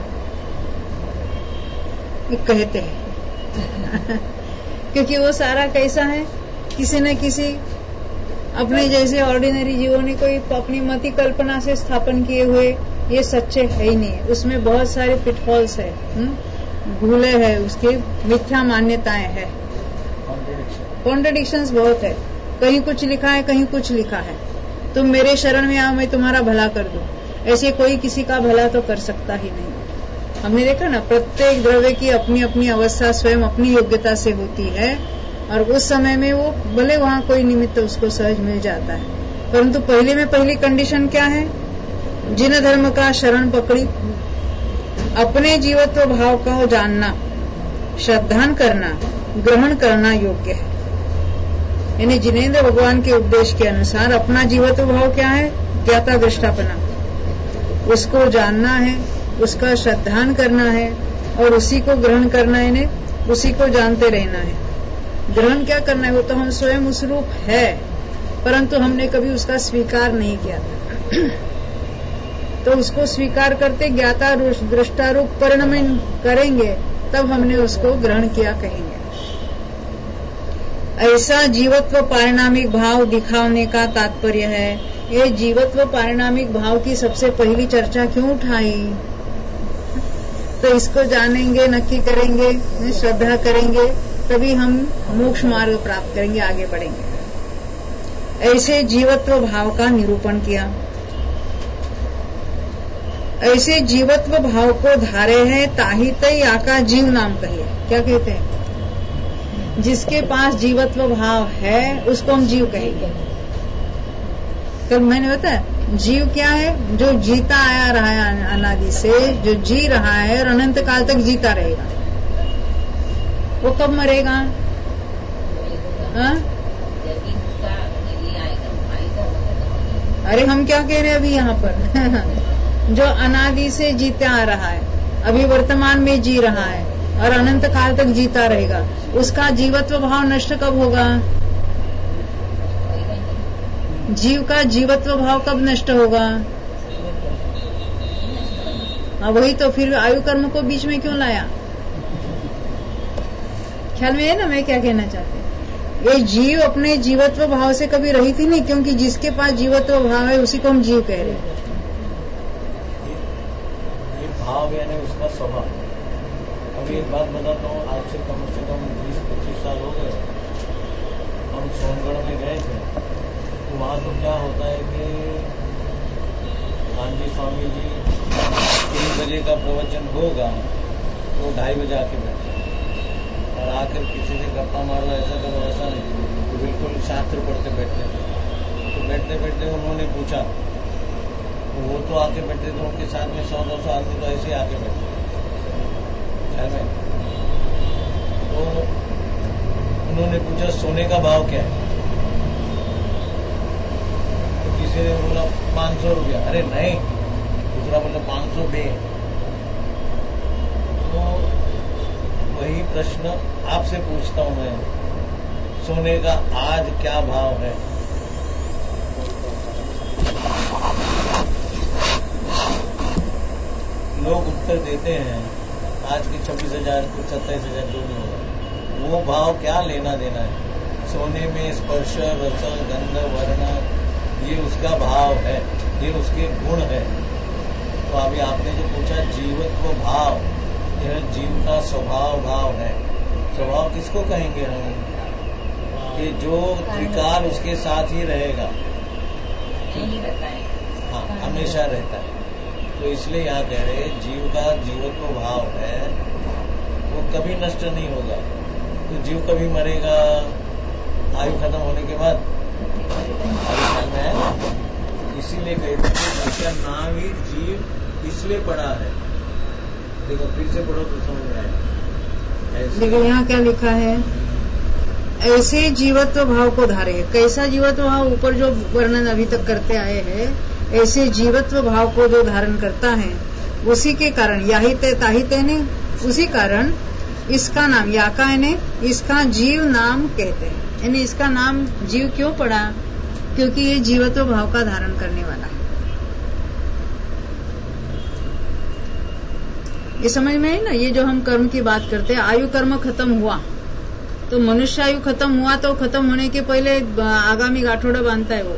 Speaker 1: ये कहते हैं क्योंकि वो सारा कैसा है, किसी न किसी अपने जैसे ऑर्डिनरी जीवों ने कोई अपनी मति कल्पना से स्थापन किए हुए, ये सच्चे है ही नहीं, उसमें बहुत सारे पिटफॉल्स है, भूले है, उसकी मिथ्या मान्यताएं है, कॉन्ट्रडिक्शंस बहुत है, कहीं कुछ लिखा है, कहीं कुछ लिखा है, तुम मेरे शरण में आओ, मैं तुम्हारा भला कर दूं, ऐसे कोई किसी का भला तो कर सकता ही नहीं। हमने देखा ना, प्रत्येक द्रव्य की अपनी अपनी अवस्था स्वयं अपनी योग्यता से होती है, और उस समय में वो भले वहां कोई निमित्त उसको सहज मिल जाता है, परंतु पहले में पहली कंडीशन क्या है, जिन धर्म का शरण पकड़ी, अपने जीवत्व भाव का जानना, श्रद्धान करना, ग्रहण करना योग्य है। यानी जिनेंद्र भगवान के उपदेश के अनुसार अपना जीवत्व भाव क्या है, ज्ञाता दृष्टापना, उसको जानना है, उसका श्रद्धान करना है, और उसी को ग्रहण करना है, उसी को जानते रहना है। ग्रहण क्या करना है, वो तो हम स्वयं उस रूप है, परंतु हमने कभी उसका स्वीकार नहीं किया था तो उसको स्वीकार करते ज्ञाता दृष्टारूप परिणमन करेंगे, तब हमने उसको ग्रहण किया कहेंगे। ऐसा जीवत्व पारिणामिक भाव दिखाने का तात्पर्य है। ये जीवत्व पारिणामिक भाव की सबसे पहली चर्चा क्यों उठाई, तो इसको जानेंगे, नक्की करेंगे, श्रद्धा करेंगे, तभी हम मोक्ष मार्ग प्राप्त करेंगे, आगे बढ़ेंगे। ऐसे जीवत्व भाव का निरूपण किया। ऐसे जीवत्व भाव को धारे है ताहितई आका जीव नाम कहिए। क्या कहते हैं, जिसके पास जीवत्व भाव है उसको हम जीव कहेंगे। कल मैंने बताया जीव क्या है, जो जीता आया रहा है अनादि से, जो जी रहा है और अनंत काल तक जीता रहेगा। वो कब मरेगा, अरे हम क्या कह रहे हैं अभी यहाँ पर जो अनादि से जीता आ रहा है, अभी वर्तमान में जी रहा है और अनंत काल तक जीता रहेगा, उसका जीवत्व भाव नष्ट कब होगा, जीव का जीवत्व भाव कब नष्ट होगा। हाँ वही तो, फिर आयु कर्म को बीच में क्यों लाया, ख्याल में है ना मैं क्या कहना चाहती हूँ। ये जीव अपने जीवत्व भाव से कभी रहित ही नहीं, क्योंकि जिसके पास जीवत्व भाव है उसी को हम जीव कह रहे हैं।
Speaker 3: ये भाव यानी उसका स्वभाव। अभी एक बात बताता हूँ, आज से कम 20-25 साल हो गए, हम सोनगढ़ में गए थे, तो वहाँ तो क्या होता है कि गांधी स्वामी जी 3 बजे का प्रवचन होगा तो 2:30 बजे आके बैठे और आकर किसी से गप्पा मारो, ऐसा करो ऐसा नहीं, तो बिल्कुल शास्त्र पढ़ते बैठते थे। तो बैठते बैठते उन्होंने पूछा, तो वो तो आके बैठे थे, उनके साथ में 100-200 आदमी तो ऐसे ही आके बैठे में। तो उन्होंने पूछा सोने का भाव क्या है, तो किसी ने बोला 500 रुपया। अरे नहीं, दूसरा बोला 500 दे। तो वही प्रश्न आपसे पूछता हूं मैं, सोने का आज क्या भाव है। लोग उत्तर देते हैं आज की 26,000 को 27,000 जो भी होगा, वो भाव क्या लेना देना है। सोने में स्पर्श, रस, गंध, वर्ण, ये उसका भाव है, ये उसके गुण है। तो अभी आपने जो पूछा जीवत्व भाव, यह जीव का स्वभाव भाव है। स्वभाव किसको कहेंगे हम, कि जो त्रिकाल उसके साथ ही रहेगा, हाँ हमेशा रहता है। तो इसलिए यहाँ कह रहे जीव का जीवत्व भाव है, वो कभी नष्ट नहीं होगा। तो जीव कभी मरेगा आयु खत्म होने के बाद, इसीलिए कहते हैं इसका नाम ही जीव इसलिए पड़ा है। देखो फिर से पढ़ो तो समझ में आएगा।
Speaker 1: देखो यहाँ क्या लिखा है, ऐसे जीवत्व भाव को धारे। कैसा जीवत्व भाव? ऊपर जो वर्णन अभी तक करते आए हैं, ऐसे जीवत्व भाव को जो धारण करता है उसी के कारण याहिते ताहिते ने, उसी कारण इसका नाम याका ने इसका जीव नाम कहते हैं। यानी इसका नाम जीव क्यों पड़ा? क्योंकि ये जीवत्व भाव का धारण करने वाला है। ये समझ में है ना? ये जो हम कर्म की बात करते हैं, आयु कर्म खत्म हुआ तो मनुष्य आयु खत्म हुआ तो खत्म होने के पहले आगामी गाठोड़ा बांधता है वो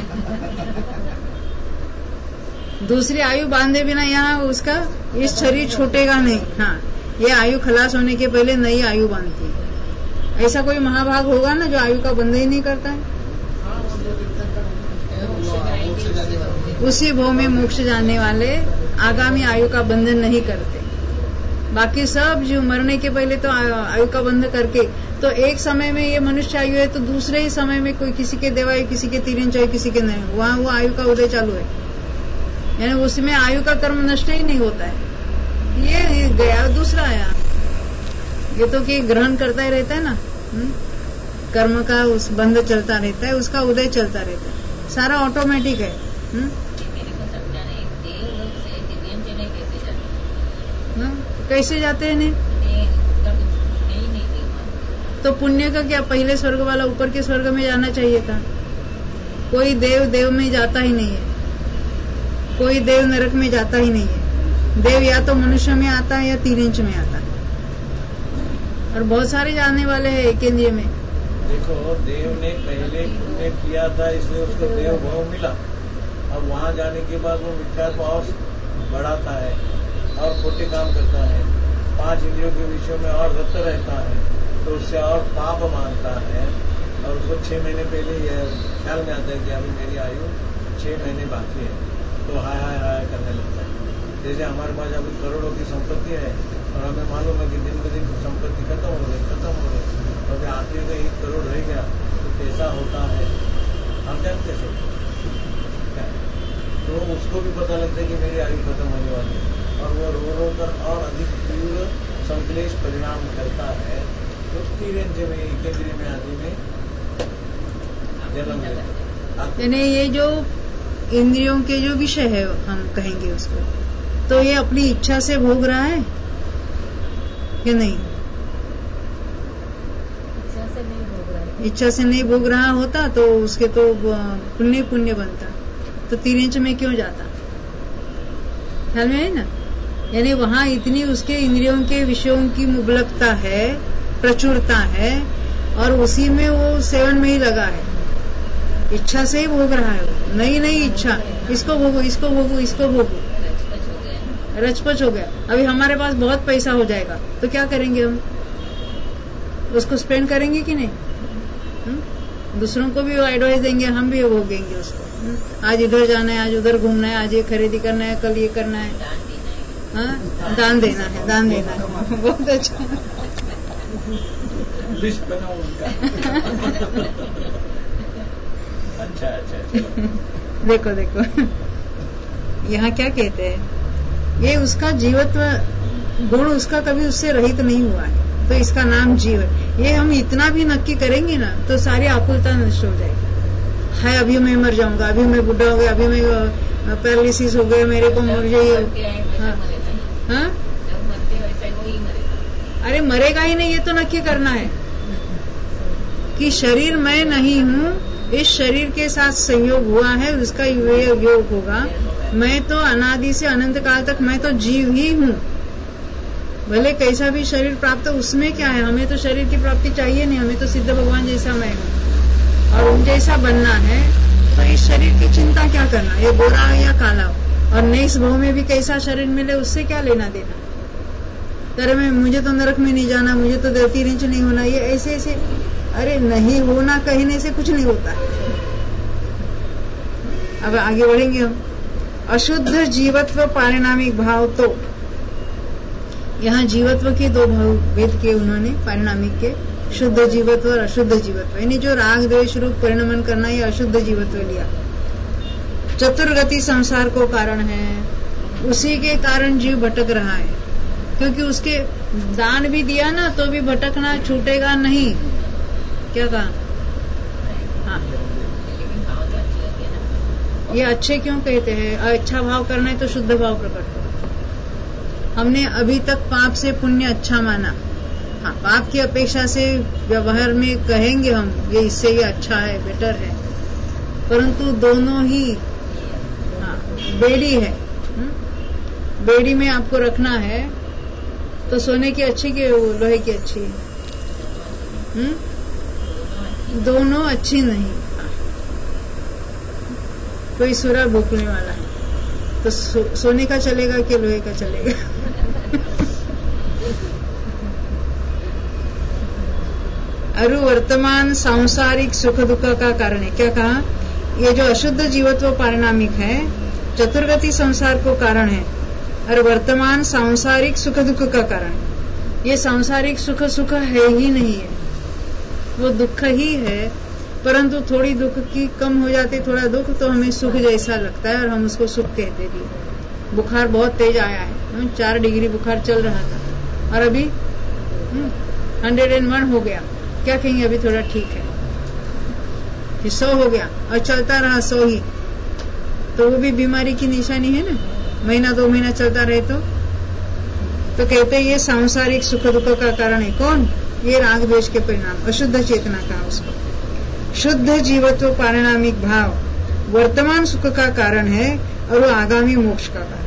Speaker 1: दूसरी आयु बांधे बिना यहाँ उसका इस शरीर छूटेगा नहीं। हाँ, ये आयु खलास होने के पहले नई आयु बांधती है। ऐसा कोई महाभाग होगा ना जो आयु का बंधन ही नहीं करता है? उसी भव में मोक्ष जाने वाले आगामी आयु का बंधन नहीं करते। बाकी सब जीव मरने के पहले तो आयु का बंधन करके, तो एक समय में ये मनुष्य आयु है तो दूसरे ही समय में कोई किसी के देवायु, किसी के तिरंज आयु, किसी के नहीं, वहाँ वो आयु का उदय चालू है। यानी उसमें आयु का कर्म नष्ट ही नहीं होता है। ये गया दूसरा आया, ये तो कि ग्रहण करता ही रहता है ना, कर्म का उस बंध चलता रहता है, उसका उदय चलता रहता है, सारा ऑटोमेटिक है। कैसे जाते हैं नहीं? तो पुण्य का क्या? पहले स्वर्ग वाला ऊपर के स्वर्ग में जाना चाहिए था। कोई देव में जाता ही नहीं है, कोई देव नरक में जाता ही नहीं है। देव या तो मनुष्य में आता है या तिरंज में आता है, और बहुत सारे जाने वाले हैं एक इंद्रिय में।
Speaker 3: देखो, देव ने पहले पुण्य किया था इसलिए उसको देव भाव मिला। अब वहाँ जाने के बाद वो मिथ्या भाव बढ़ाता है और खोटे काम करता है, 5 इंद्रियों के विषयों में और रत रहता है, तो उससे और पाप मानता है, और उसको 6 महीने पहले यह ख्याल में आता है कि अभी मेरी आयु 6 महीने बाकी है, तो हाय हाय हाय करने लगता है। जैसे हमारे पास अभी करोड़ों की संपत्ति है और हमें मालूम है कि दिन ब दिन संपत्ति खत्म हो रही, और आखिरी का 1 करोड़ रह गया तो कैसा होता है हम जानते हैं। तो उसको भी पता लगता है कि मेरी आयु खत्म होने वाली है, और वो रो कर और अधिक तीव्र संश्लेष परिणाम करता है, तो तिरंज में, केंद्रीय में, आदि में जन्म लेता है।
Speaker 1: यानी ये जो इंद्रियों के जो विषय है हम कहेंगे उसको, तो ये अपनी इच्छा से भोग रहा है कि नहीं? इच्छा से नहीं भोग रहा होता तो उसके तो पुण्य बनता, तो तिरंज में क्यों जाता? ख्याल में है ना? यानी वहाँ इतनी उसके इंद्रियों के विषयों की मुबलकता है, प्रचुरता है, और उसी में वो सेवन में ही लगा है, इच्छा से ही भोग रहा है। नई इच्छा, इसको भोगो, इसको भोगो, इसको भोगो, रचपच हो गया। अभी हमारे पास बहुत पैसा हो जाएगा तो क्या करेंगे हम? उसको स्पेंड करेंगे कि नहीं? दूसरों को भी एडवाइस देंगे, हम भी भोगेंगे उसको। आज इधर जाना है, आज उधर घूमना है, आज ये खरीदी करना है, कल ये करना है, हाँ, दान देना है, दान देना है। बहुत अच्छा
Speaker 3: लिस्ट बनाओ उनका। अच्छा।
Speaker 1: देखो यहाँ क्या कहते हैं, ये उसका जीवत्व गुण उसका कभी उससे रहित नहीं हुआ है, तो इसका नाम जीव है। ये हम इतना भी नक्की करेंगे ना तो सारी आकुलता नष्ट हो जाएगी। हाय, अभी मैं मर जाऊंगा, अभी मैं बुढ़ा हो गया, अभी मैं पैरालिसिस हो गया, मेरे को मर जाइए। हाँ? अरे मरेगा ही नहीं, ये तो नक्की करना है कि शरीर मैं नहीं हूँ, इस शरीर के साथ संयोग हुआ है, उसका योग होगा। मैं तो अनादि से अनंत काल तक मैं तो जीव ही हूँ, भले कैसा भी शरीर प्राप्त, उसमें क्या है, हमें तो शरीर की प्राप्ति चाहिए नहीं, हमें तो सिद्ध भगवान जैसा मैं हूँ और उन जैसा बनना है। तो इस शरीर की चिंता क्या करना, ये गोरा हो या काला हो, और नेक्स्ट भाव में भी कैसा शरीर मिले उससे क्या लेना देना। करे मैं मुझे तो नरक में नहीं जाना, मुझे तो तिरंज नहीं होना, ये ऐसे अरे नहीं होना कहने से कुछ नहीं होता। अब आगे बढ़ेंगे हम। अशुद्ध जीवत्व पारिणामिक भाव, तो यहाँ जीवत्व के 2 भाव भेद किए उन्होंने, पारिणामिक के। शुद्ध जीवत्व और अशुद्ध जीवत्व, यानी जो राग द्वेष रूप परिणमन करना ये अशुद्ध जीवत्व लिया। चतुर्गति संसार को कारण है, उसी के कारण जीव भटक रहा है, क्योंकि उसके दान भी दिया ना तो भी भटकना छूटेगा नहीं। क्या कहा? हाँ, ये अच्छे क्यों कहते हैं? अच्छा भाव करना है तो शुद्ध भाव प्रकट हो। हमने अभी तक पाप से पुण्य अच्छा माना, हाँ, पाप की अपेक्षा से व्यवहार में कहेंगे हम ये इससे ये अच्छा है, बेटर है, परंतु दोनों ही बेड़ी है। बेड़ी में आपको रखना है तो सोने की अच्छी कि लोहे की अच्छी है? दोनों अच्छी नहीं। कोई सूरा भूखने वाला है तो सोने का चलेगा कि लोहे का चलेगा? अरु वर्तमान सांसारिक सुख दुख का कारण है। क्या कहा? ये जो अशुद्ध जीवत्व पारिणामिक है, चतुर्गति संसार को कारण है और वर्तमान सांसारिक सुख दुख का कारण। ये सांसारिक सुख सुख है ही नहीं है, वो दुख ही है, परंतु थोड़ी दुख की कम हो जाती, थोड़ा दुख तो हमें सुख जैसा लगता है और हम उसको सुख कहते भी। बुखार बहुत तेज आया है, 4 डिग्री बुखार चल रहा था और अभी 101 हो गया, क्या कहेंगे? अभी थोड़ा ठीक है। 100 हो गया और चलता रहा 100 ही, तो वो भी बीमारी की निशानी है ना। महीना 2 महीना चलता रहे तो कहते हैं ये सांसारिक सुख दुख का कारण है। कौन? ये राग द्वेष के परिणाम, अशुद्ध चेतना का उसको। शुद्ध जीवत्व पारिणामिक भाव वर्तमान सुख का कारण है और वो आगामी मोक्ष का कारण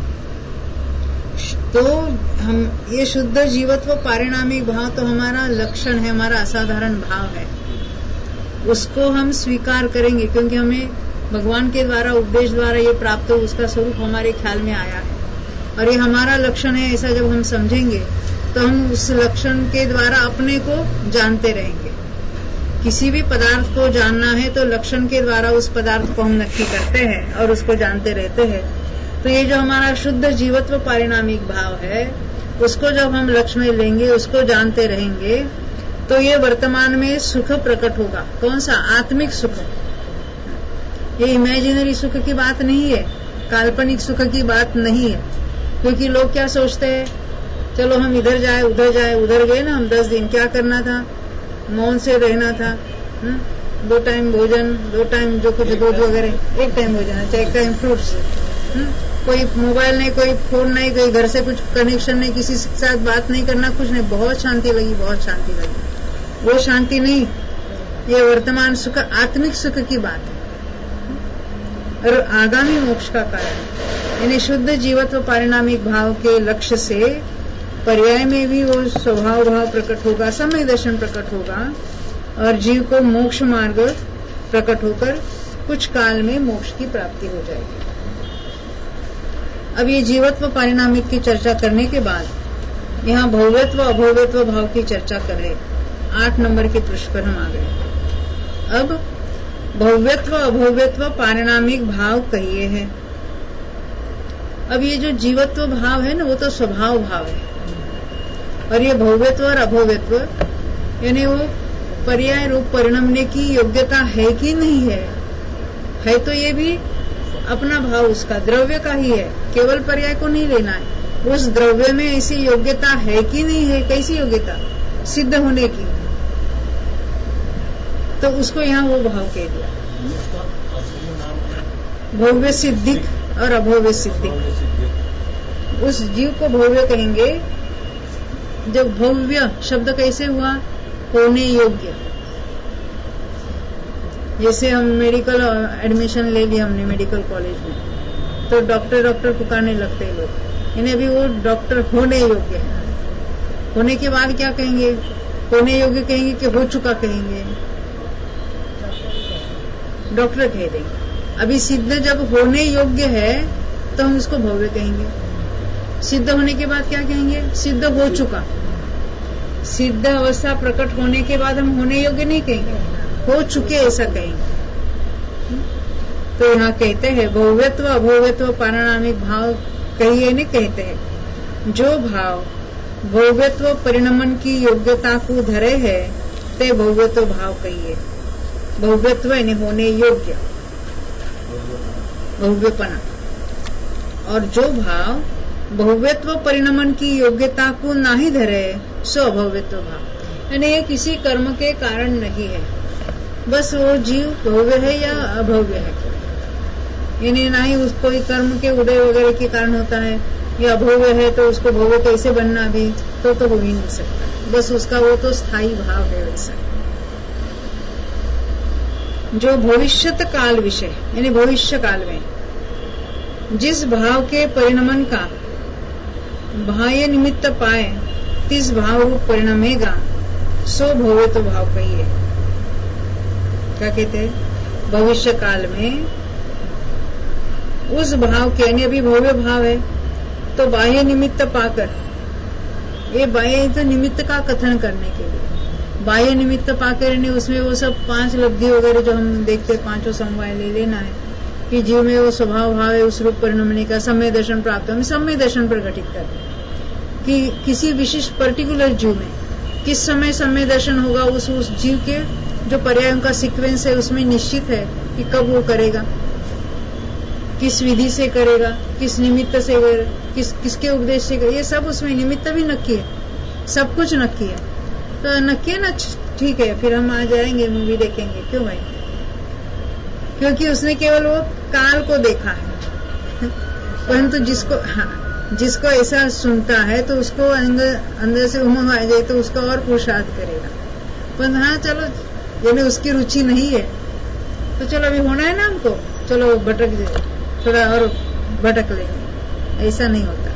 Speaker 1: है। तो हम ये शुद्ध जीवत्व पारिणामिक भाव तो हमारा लक्षण है, हमारा असाधारण भाव है, उसको हम स्वीकार करेंगे क्योंकि हमें भगवान के द्वारा उपदेश द्वारा ये प्राप्त हो, उसका स्वरूप हमारे ख्याल में आया है और ये हमारा लक्षण है। ऐसा जब हम समझेंगे तो हम उस लक्षण के द्वारा अपने को जानते रहेंगे। किसी भी पदार्थ को जानना है तो लक्षण के द्वारा उस पदार्थ को हम नक्की करते हैं और उसको जानते रहते हैं। तो ये जो हमारा शुद्ध जीवत्व पारिणामिक भाव है, उसको जब हम लक्ष्य में लेंगे, उसको जानते रहेंगे, तो ये वर्तमान में सुख प्रकट होगा। कौन सा? आत्मिक सुख। ये इमेजिनरी सुख की बात नहीं है, काल्पनिक सुख की बात नहीं है। क्योंकि लोग क्या सोचते हैं, चलो हम इधर जाए उधर जाए, उधर गए ना हम 10 दिन, क्या करना था? मौन से रहना था, 2 टाइम भोजन, 2 टाइम जो कुछ दूध वगैरह, 1 टाइम भोजन, अच्छा 1 टाइम फ्रूट्स, कोई मोबाइल नहीं, कोई फोन नहीं, कोई घर से कुछ कनेक्शन नहीं, किसी के साथ बात नहीं करना, कुछ नहीं। बहुत शांति लगी, बहुत शांति लगी। वो शांति नहीं, ये वर्तमान सुख, आत्मिक सुख की बात है और आगामी मोक्ष का कारण। यानी शुद्ध जीवत्व पारिणामिक भाव के लक्ष्य से पर्याय में भी वो स्वभाव भाव प्रकट होगा, समय दर्शन प्रकट होगा और जीव को मोक्ष मार्ग प्रकट होकर कुछ काल में मोक्ष की प्राप्ति हो जाएगी। अब ये जीवत्व पारिणामिक की चर्चा करने के बाद यहाँ भव्यत्व अभव्यत्व भाव की चर्चा कर रहे। 8 नंबर के पृष्ठ पर हम आ गए। अब भव्यत्व अभव्यत्व पारिणामिक भाव कहिए है। अब ये जो जीवत्व भाव है ना, वो तो स्वभाव भाव है और ये भव्यत्व और अभव्यत्व यानी वो पर्याय रूप परिणमने की योग्यता है कि नहीं है तो ये भी अपना भाव उसका द्रव्य का ही है, केवल पर्याय को नहीं लेना है। उस द्रव्य में ऐसी योग्यता है कि नहीं है, कैसी योग्यता? सिद्ध होने की, तो उसको यहाँ वो भाव कह दिया। भव्य सिद्धिक और अभव्य सिद्धिक। उस जीव को भव्य कहेंगे जब भव्य शब्द कैसे हुआ? होने योग्य। जैसे हम मेडिकल एडमिशन ले लिया हमने मेडिकल कॉलेज में, तो डॉक्टर पुकारने लगते हैं लोग, इन्हें भी वो डॉक्टर होने योग्य है। होने के बाद क्या कहेंगे? होने योग्य कहेंगे कि हो चुका कहेंगे? डॉक्टर कह देंगे। अभी सिद्ध जब होने योग्य है तो हम उसको भव्य कहेंगे। सिद्ध होने के बाद क्या कहेंगे? सिद्ध हो चुका। सिद्ध अवस्था प्रकट होने के बाद हम होने योग्य नहीं कहेंगे, हो चुके ऐसा कहेंगे। तो यहाँ कहते हैं भव्यत्व अभव्यत्व पारिणामिक भाव कहिए नहीं, कहते हैं जो भाव भव्यत्व परिणमन की योग्यता को धरे है ते भव्यत्व भाव कहिए। भव्यत्व यानी होने योग्य, भव्यपना, और जो भाव भव्यत्व परिणमन की योग्यता को नहीं धरे सो अभव्यत्व भाव, यानी ये किसी कर्म के कारण नहीं है, बस वो जीव भव्य है या अभव्य है, यानी ना ही उसको कर्म के उदय वगैरह के कारण होता है, या अभव्य है तो उसको भव्य कैसे बनना भी तो हो ही नहीं सकता, बस उसका वो तो स्थायी भाव है। वैसा जो भविष्यत काल विषय यानी भविष्य काल में जिस भाव के परिणमन का बाह्य निमित्त पाए तिस भाव रूप परिणमेगा सो भव्यत्व भाव कहिए। क्या कहते हैं? भविष्य काल में उस भाव के यानी अभी भव्य भाव है तो बाह्य निमित्त पाकर, ये बाह्य तो निमित्त का कथन करने के लिए, बाह्य निमित्त पाकर यानी उसमें वो सब 5 लब्धि वगैरह जो हम देखते 5 समवाय ले लेना है कि जीव में वो स्वभाव भाव है उस रूप परिणमने का सम्यक दर्शन प्राप्त हो, सम्यक दर्शन प्रकटित करते हैं कि किसी विशिष्ट पर्टिकुलर जीव में किस समय सम्यक दर्शन होगा, उस जीव के जो पर्यायों का सीक्वेंस है उसमें निश्चित है कि कब वो करेगा, किस विधि से करेगा, किस निमित्त से करेगा, किसके उपदेश से करेगा, ये सब उसमें निमित्त भी नक्की है, सब कुछ नक्की है। तो नक्की है ना, ठीक है, फिर हम आ जाएंगे मूवी देखेंगे। क्यों भाई? क्योंकि उसने केवल वो काल को देखा है, परंतु जिसको ऐसा सुनता है तो उसको अंदर से उमंग आ जाए तो उसका और पुरुषार्थ करेगा। पर हाँ चलो, यानी उसकी रुचि नहीं है तो चलो अभी होना है ना हमको, चलो भटक जाए, थोड़ा और भटक लेंगे, ऐसा नहीं होता।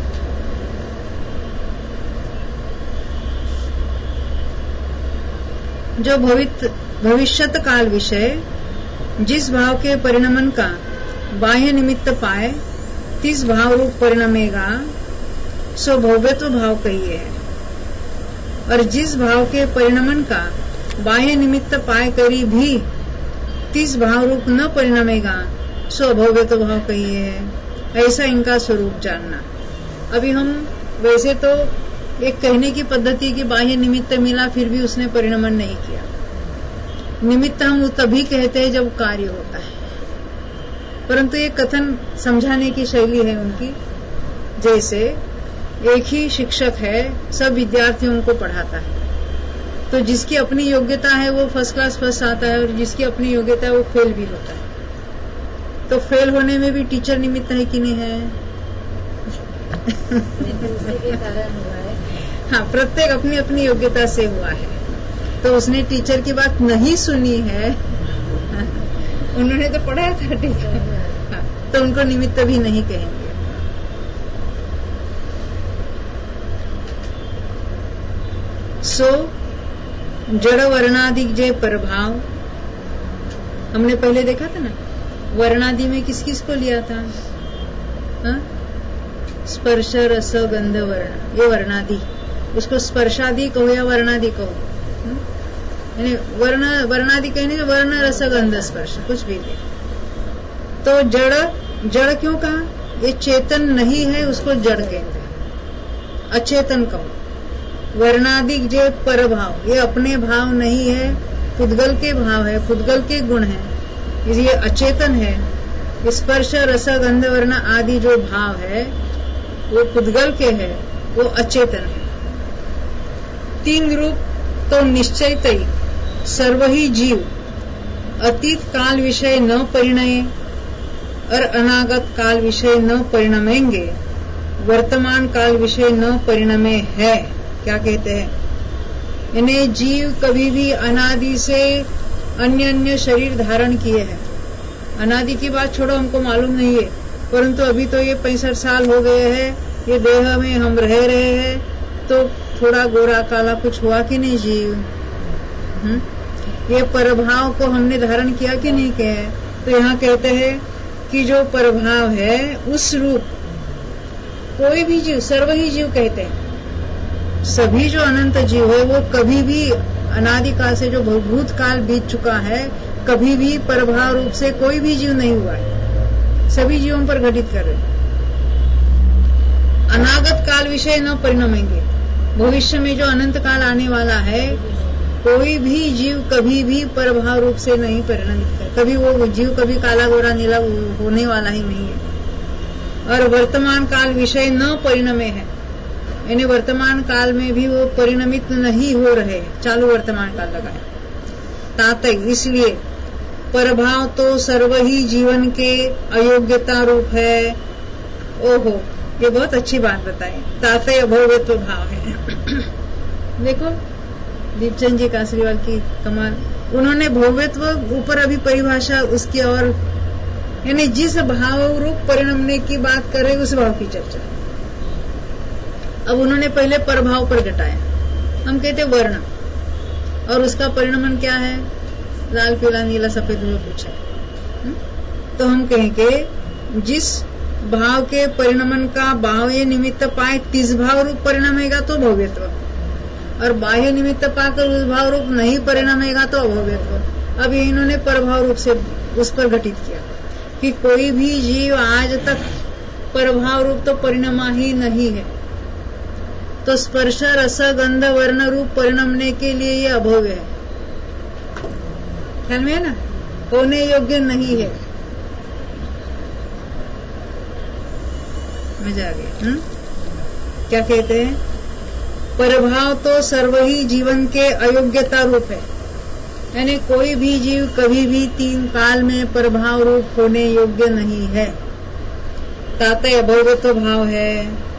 Speaker 1: जो भविष्यत काल विषय जिस भाव के परिणमन का बाह्य निमित्त पाए तिस भाव रूप परिणमेगा सो भव्यत्व भाव कहिए है, और जिस भाव के परिणमन का बाह्य निमित्त पाए करी भी तिस भाव रूप न परिणमेगा सो अभव्यत्व भाव कहिए है। ऐसा इनका स्वरूप जानना। अभी हम वैसे तो एक कहने की पद्धति की बाह्य निमित्त मिला फिर भी उसने परिणमन नहीं किया। निमित्त हम तभी कहते हैं जब कार्य होता है, परंतु ये कथन समझाने की शैली है उनकी। जैसे एक ही शिक्षक है, सब विद्यार्थियों को पढ़ाता है, तो जिसकी अपनी योग्यता है वो फर्स्ट क्लास फर्स्ट आता है, और जिसकी अपनी योग्यता है वो फेल भी होता है। तो फेल होने में भी टीचर निमित्त है कि नहीं है? हाँ, प्रत्येक अपनी अपनी योग्यता से हुआ है। तो उसने टीचर की बात नहीं सुनी है, उन्होंने तो पढ़ाया था टीचर, हाँ, तो उनको निमित्त भी नहीं कहेंगे। सो जड़ वर्णादि जय प्रभाव, हमने पहले देखा था ना, वर्णादि में किस किस को लिया था? हा? स्पर्श रस गंध वर्ण, ये वर्णादि, उसको स्पर्शादि कहो या वर्णादि कहो, यानी वर्णादि कहने जो वर्ण रस गंध स्पर्श कुछ भी ले। तो जड़ क्यों कहा? ये चेतन नहीं है, उसको जड़ कहते हैं, अचेतन कहो। वर्णादिक जो परभाव, ये अपने भाव नहीं है, पुद्गल के भाव है, पुद्गल के गुण है, ये अचेतन है। स्पर्श रस गंध वर्ण आदि जो भाव है वो पुद्गल के है, वो अचेतन है। 3 रूप तो निश्चयतई सर्व ही जीव अतीत काल विषय न परिणये और अनागत काल विषय न परिणमेंगे, वर्तमान काल विषय न परिणमे है। क्या कहते हैं? यानी जीव कभी भी अनादि से अन्य अन्य शरीर धारण किए हैं। अनादि की बात छोड़ो, हमको मालूम नहीं है, परंतु अभी तो ये 65 साल हो गए हैं, ये देह में हम रह रहे हैं, तो थोड़ा गोरा काला कुछ हुआ कि नहीं जीव? ये परभाव को हमने धारण किया कि नहीं किया है? तो यहाँ कहते हैं कि जो परभाव है उस रूप कोई भी जीव, सर्व ही जीव कहते हैं, सभी जो अनंत जीव है वो कभी भी अनादिकाल से जो भूत काल बीत चुका है, कभी भी परभाव रूप से कोई भी जीव नहीं हुआ है, सभी जीवों पर घटित कर रहे। अनागत काल विषय न परिणमेंगे, भविष्य में जो अनंत काल आने वाला है, कोई भी जीव कभी भी परभाव रूप से नहीं परिणमित है। कभी वो जीव कभी काला गोरा नीला होने वाला ही नहीं है। और वर्तमान काल विषय न परिणमे है, यानी वर्तमान काल में भी वो परिणमित नहीं हो रहे, चालू वर्तमान काल लगा है। तातय इसलिए परभाव तो सर्व ही जीवन के अयोग्यता रूप है। ओहो, ये बहुत अच्छी बात बताई। तातय अभव्यत्व भाव है। देखो दीपचंद जी कासरीवाल की कमाल, उन्होंने भव्यत्व ऊपर अभी परिभाषा उसकी, और यानी जिस भाव रूप परिणमने की बात करे उस भाव की चर्चा। अब उन्होंने पहले परभाव पर घटाया। हम कहते वर्ण, और उसका परिणमन क्या है? लाल पीला नीला सफेद में पूछा। तो हम कहेंगे जिस भाव के परिणमन का बाह्य निमित्त पाए तिस भाव रूप परिणमेगा तो भव्यत्व, और बाह्य निमित्त पाकर उस भाव रूप नहीं परिणमेगा तो अभव्यत्व। अब इन्होंने परभाव रूप से उस पर घटित किया कि कोई भी जीव आज तक परभाव रूप तो परिणमा ही नहीं है, तो स्पर्श रस गंध वर्ण रूप परिणमने के लिए ये अभव्य है। ख्याल में है ना, होने योग्य नहीं है। मजा आ गया। क्या कहते हैं? परभाव तो सर्व ही जीवन के अयोग्यता रूप है, यानी कोई भी जीव कभी भी तीन काल में परभाव रूप होने योग्य नहीं है। तातय अभव्यत्व भाव है।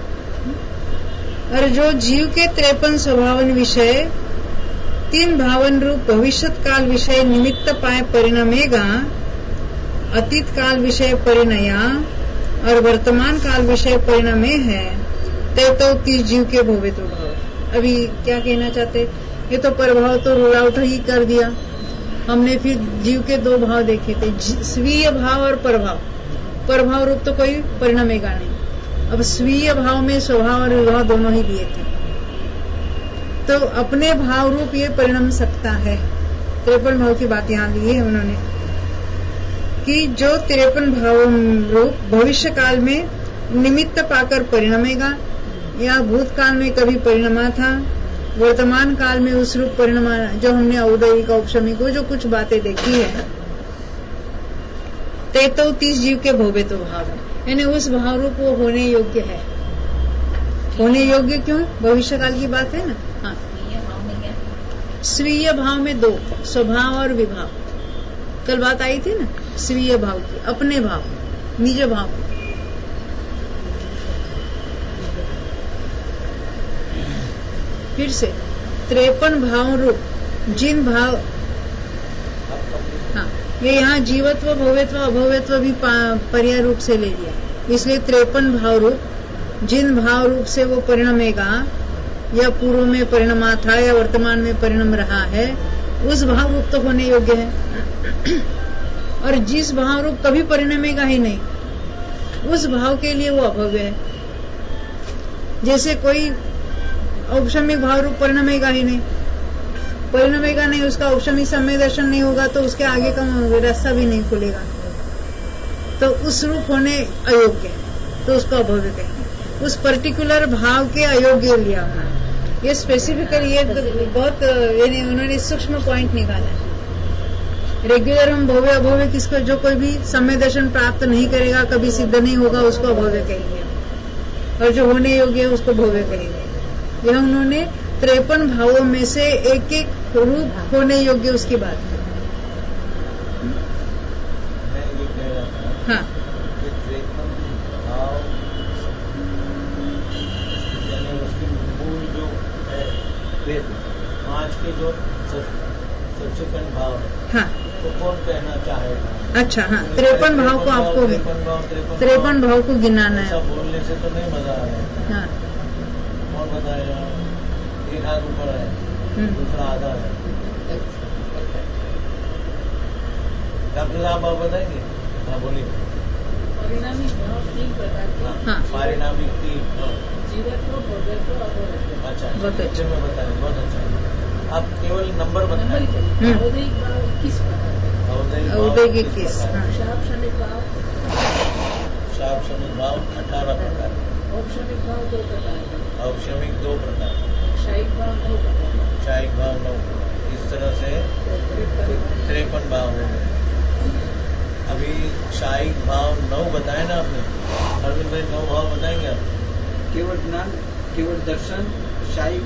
Speaker 1: और जो जीव के 53 स्वभावन विषय तीन भावन रूप भविष्यत काल विषय निमित्त पाए परिणमेगा, अतीत काल विषय परिणया और वर्तमान काल विषय परिणमे है, ते तो 30 जीव के भव्यत्व भाव। अभी क्या कहना चाहते? ये तो परभाव तो रूल आउट ही कर दिया हमने। फिर जीव के दो भाव देखे थे, स्वीय भाव और परभाव। परभाव रूप तो कोई परिणमेगा नहीं। अब स्वीय भाव में स्वभाव और विभाव दोनों ही दिए थे, तो अपने भाव रूप ये परिणम सकता है। 53 भाव की बात यहाँ ली है उन्होंने कि जो 53 भाव रूप भविष्य काल में निमित्त पाकर परिणमेगा, या भूतकाल में कभी परिणमा था, वर्तमान काल में उस रूप परिणमा, जो हमने औदयिक औपशमिक को जो कुछ बातें देखी है, ते तो 30 जीव के भव्यत्व भाव है, यानी उस भाव रूप वो होने योग्य है। होने योग्य क्यों? भविष्य काल की बात है ना। हाँ, स्वीय भाव में दो, स्वभाव और विभाव। कल बात आई थी ना स्वीय भाव की, अपने भाव, निज भाव। फिर से 53 भाव रूप जिन भाव, हाँ, ये यहाँ जीवत्व भव्यत्व अभव्यत्व भी पर्याय रूप से ले लिया, इसलिए 53 भाव रूप जिन भाव रूप से वो परिणमेगा, या पूर्व में परिणमा था या वर्तमान में परिणम रहा है, उस भाव रूप तो होने योग्य है। और जिस भाव रूप कभी परिणमेगा ही नहीं, उस भाव के लिए वो अभव्य है। जैसे कोई औपशमिक भाव रूप परिणमेगा ही नहीं, परिणमेगा नहीं, उसका औपशमिक समय दर्शन नहीं होगा तो उसके आगे का रास्ता भी नहीं खुलेगा, तो उस रूप होने अयोग्य है, तो उसको अभव्य कहेंगे। उस पर्टिकुलर भाव के अयोग्य लिया होना, ये स्पेसिफिकली ये बहुत उन्होंने सूक्ष्म पॉइंट निकाला है। रेगुलर हम भव्य अभव्य किसको, जो कोई भी समय दर्शन प्राप्त नहीं करेगा, कभी सिद्ध नहीं होगा, उसको अभव्य कहेंगे, और जो होने योग्य है उसको भव्य कहेंगे। यह उन्होंने 53 भावों में से एक एक रूप होने योग्य उसकी बात की। हाँ,
Speaker 3: आज के जो सब्सिक्वेंट भाव है,
Speaker 1: हाँ,
Speaker 3: तो कौन कहना चाहेगा?
Speaker 1: अच्छा, हाँ, 53 भाव को आपको 53 भाव को गिनाना है।
Speaker 3: सब बोलने से तो नहीं मजा आ रहा है।
Speaker 1: हाँ,
Speaker 3: कौन बताएगा? एक हाथ ऊपर है, दूसरा आधा है। डॉक्टर साहब आप बताएंगे? हाँ, बोलिए।
Speaker 4: परिणामी भाव 3 प्रकार के।
Speaker 1: हाँ,
Speaker 3: परिणामी 3।
Speaker 4: जीवत्व, भव्यत्व, अभव्यत्व।
Speaker 3: अच्छा,
Speaker 1: बहुत अच्छा।
Speaker 3: में बताएं, बहुत अच्छा। आप केवल नंबर बताएं।
Speaker 4: औदयिक भाव 21 प्रकार के।
Speaker 1: औदयिक 21।
Speaker 4: शाप शनिक भाव
Speaker 3: 18 प्रकार।
Speaker 4: औपचारिक भाव 2 प्रकार है,
Speaker 3: औपशमिक 2 प्रकार,
Speaker 4: शायिक भाव 9 प्रकार,
Speaker 3: शायिक भाव 9 प्रकार, इस तरह से 53 भाव हो गए। अभी शायिक भाव 9 बताए ना आपने, अरविंद भाई 9 भाव बताएंगे आप?
Speaker 2: केवल ज्ञान, केवल दर्शन, शायिक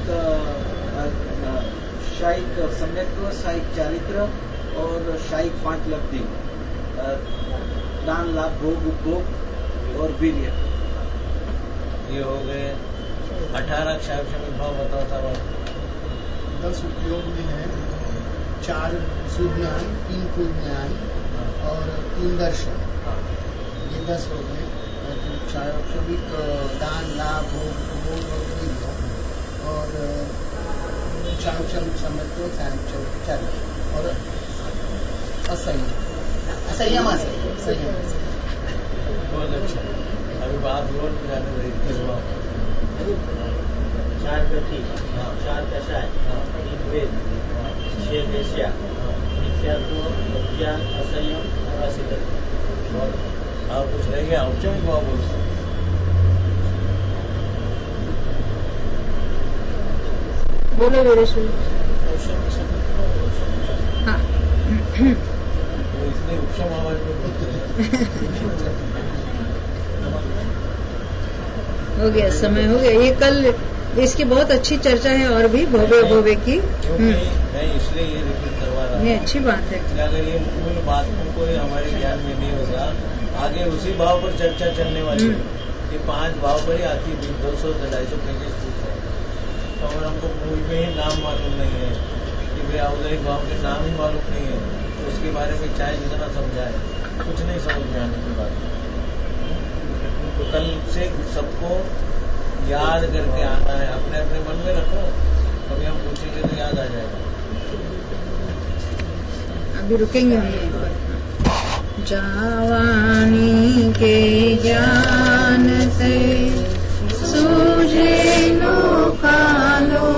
Speaker 2: सम्यक्त्व, शायिक चारित्र और शायिक 5 लब्धि, दान, लाभ, भोग, उपभोग और वीर्य।
Speaker 3: ये हो गए 18 क्षायक्षमिक भाव। बताओ साहब।
Speaker 5: 10 उपयोग में है, 4 सुज्ञान, 3 कुज्ञान और 3 दर्शन, ये 10 हो गए। और क्षायक्षमिक दान, लाभ, भोग, उपभोग और वीर्य, और क्षायक्षमिक सम्यक्त्व, क्षायक्षमिक चारित्र और असंयम।
Speaker 3: बहुत अच्छा। अभी बात रोड में जाने रही थी।
Speaker 6: 4 गति, 4 दशाएं, 3 वेद, 6 वेश्या, मिथ्यात्व, अज्ञान, असंयम और असिद्धत्व।
Speaker 3: और कुछ रह गया? औपचारिक भाव बोलते हैं।
Speaker 1: बोलो वीरेश्वर। हाँ
Speaker 3: तो इसलिए उपशम आवाज में बोलते हैं।
Speaker 1: हो गया, समय हो गया। ये कल इसकी बहुत अच्छी चर्चा है और भी भव्य भव्य की।
Speaker 3: क्योंकि मैं इसलिए ये रिपीट करवा रहा हूँ,
Speaker 1: ये अच्छी बात है।
Speaker 3: अगर ये मूल बातों को हमारे ज्ञान में नहीं होगा, आगे उसी भाव पर चर्चा चलने वाली है। ये 5 भाव पर ही आती है, 200-250 पेजेस पूछ है। तो अगर हमको मूल में ही नाम मालूम नहीं है कि भाई औदयिक भाव के नाम ही मालूम नहीं है, तो उसके बारे में चाहे जितना समझाए कुछ नहीं समझ में आने की बात। तो कल से सबको याद करके आना है, अपने अपने मन में रखो, कभी हम पूछेंगे तो याद आ जाएगा।
Speaker 1: अभी रुकेंगे हम यहीं पर। जावानी के ज्ञान से सूझे नो कालो,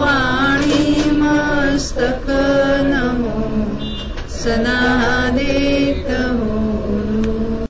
Speaker 1: सोवाणी मस्तक नमो सनादे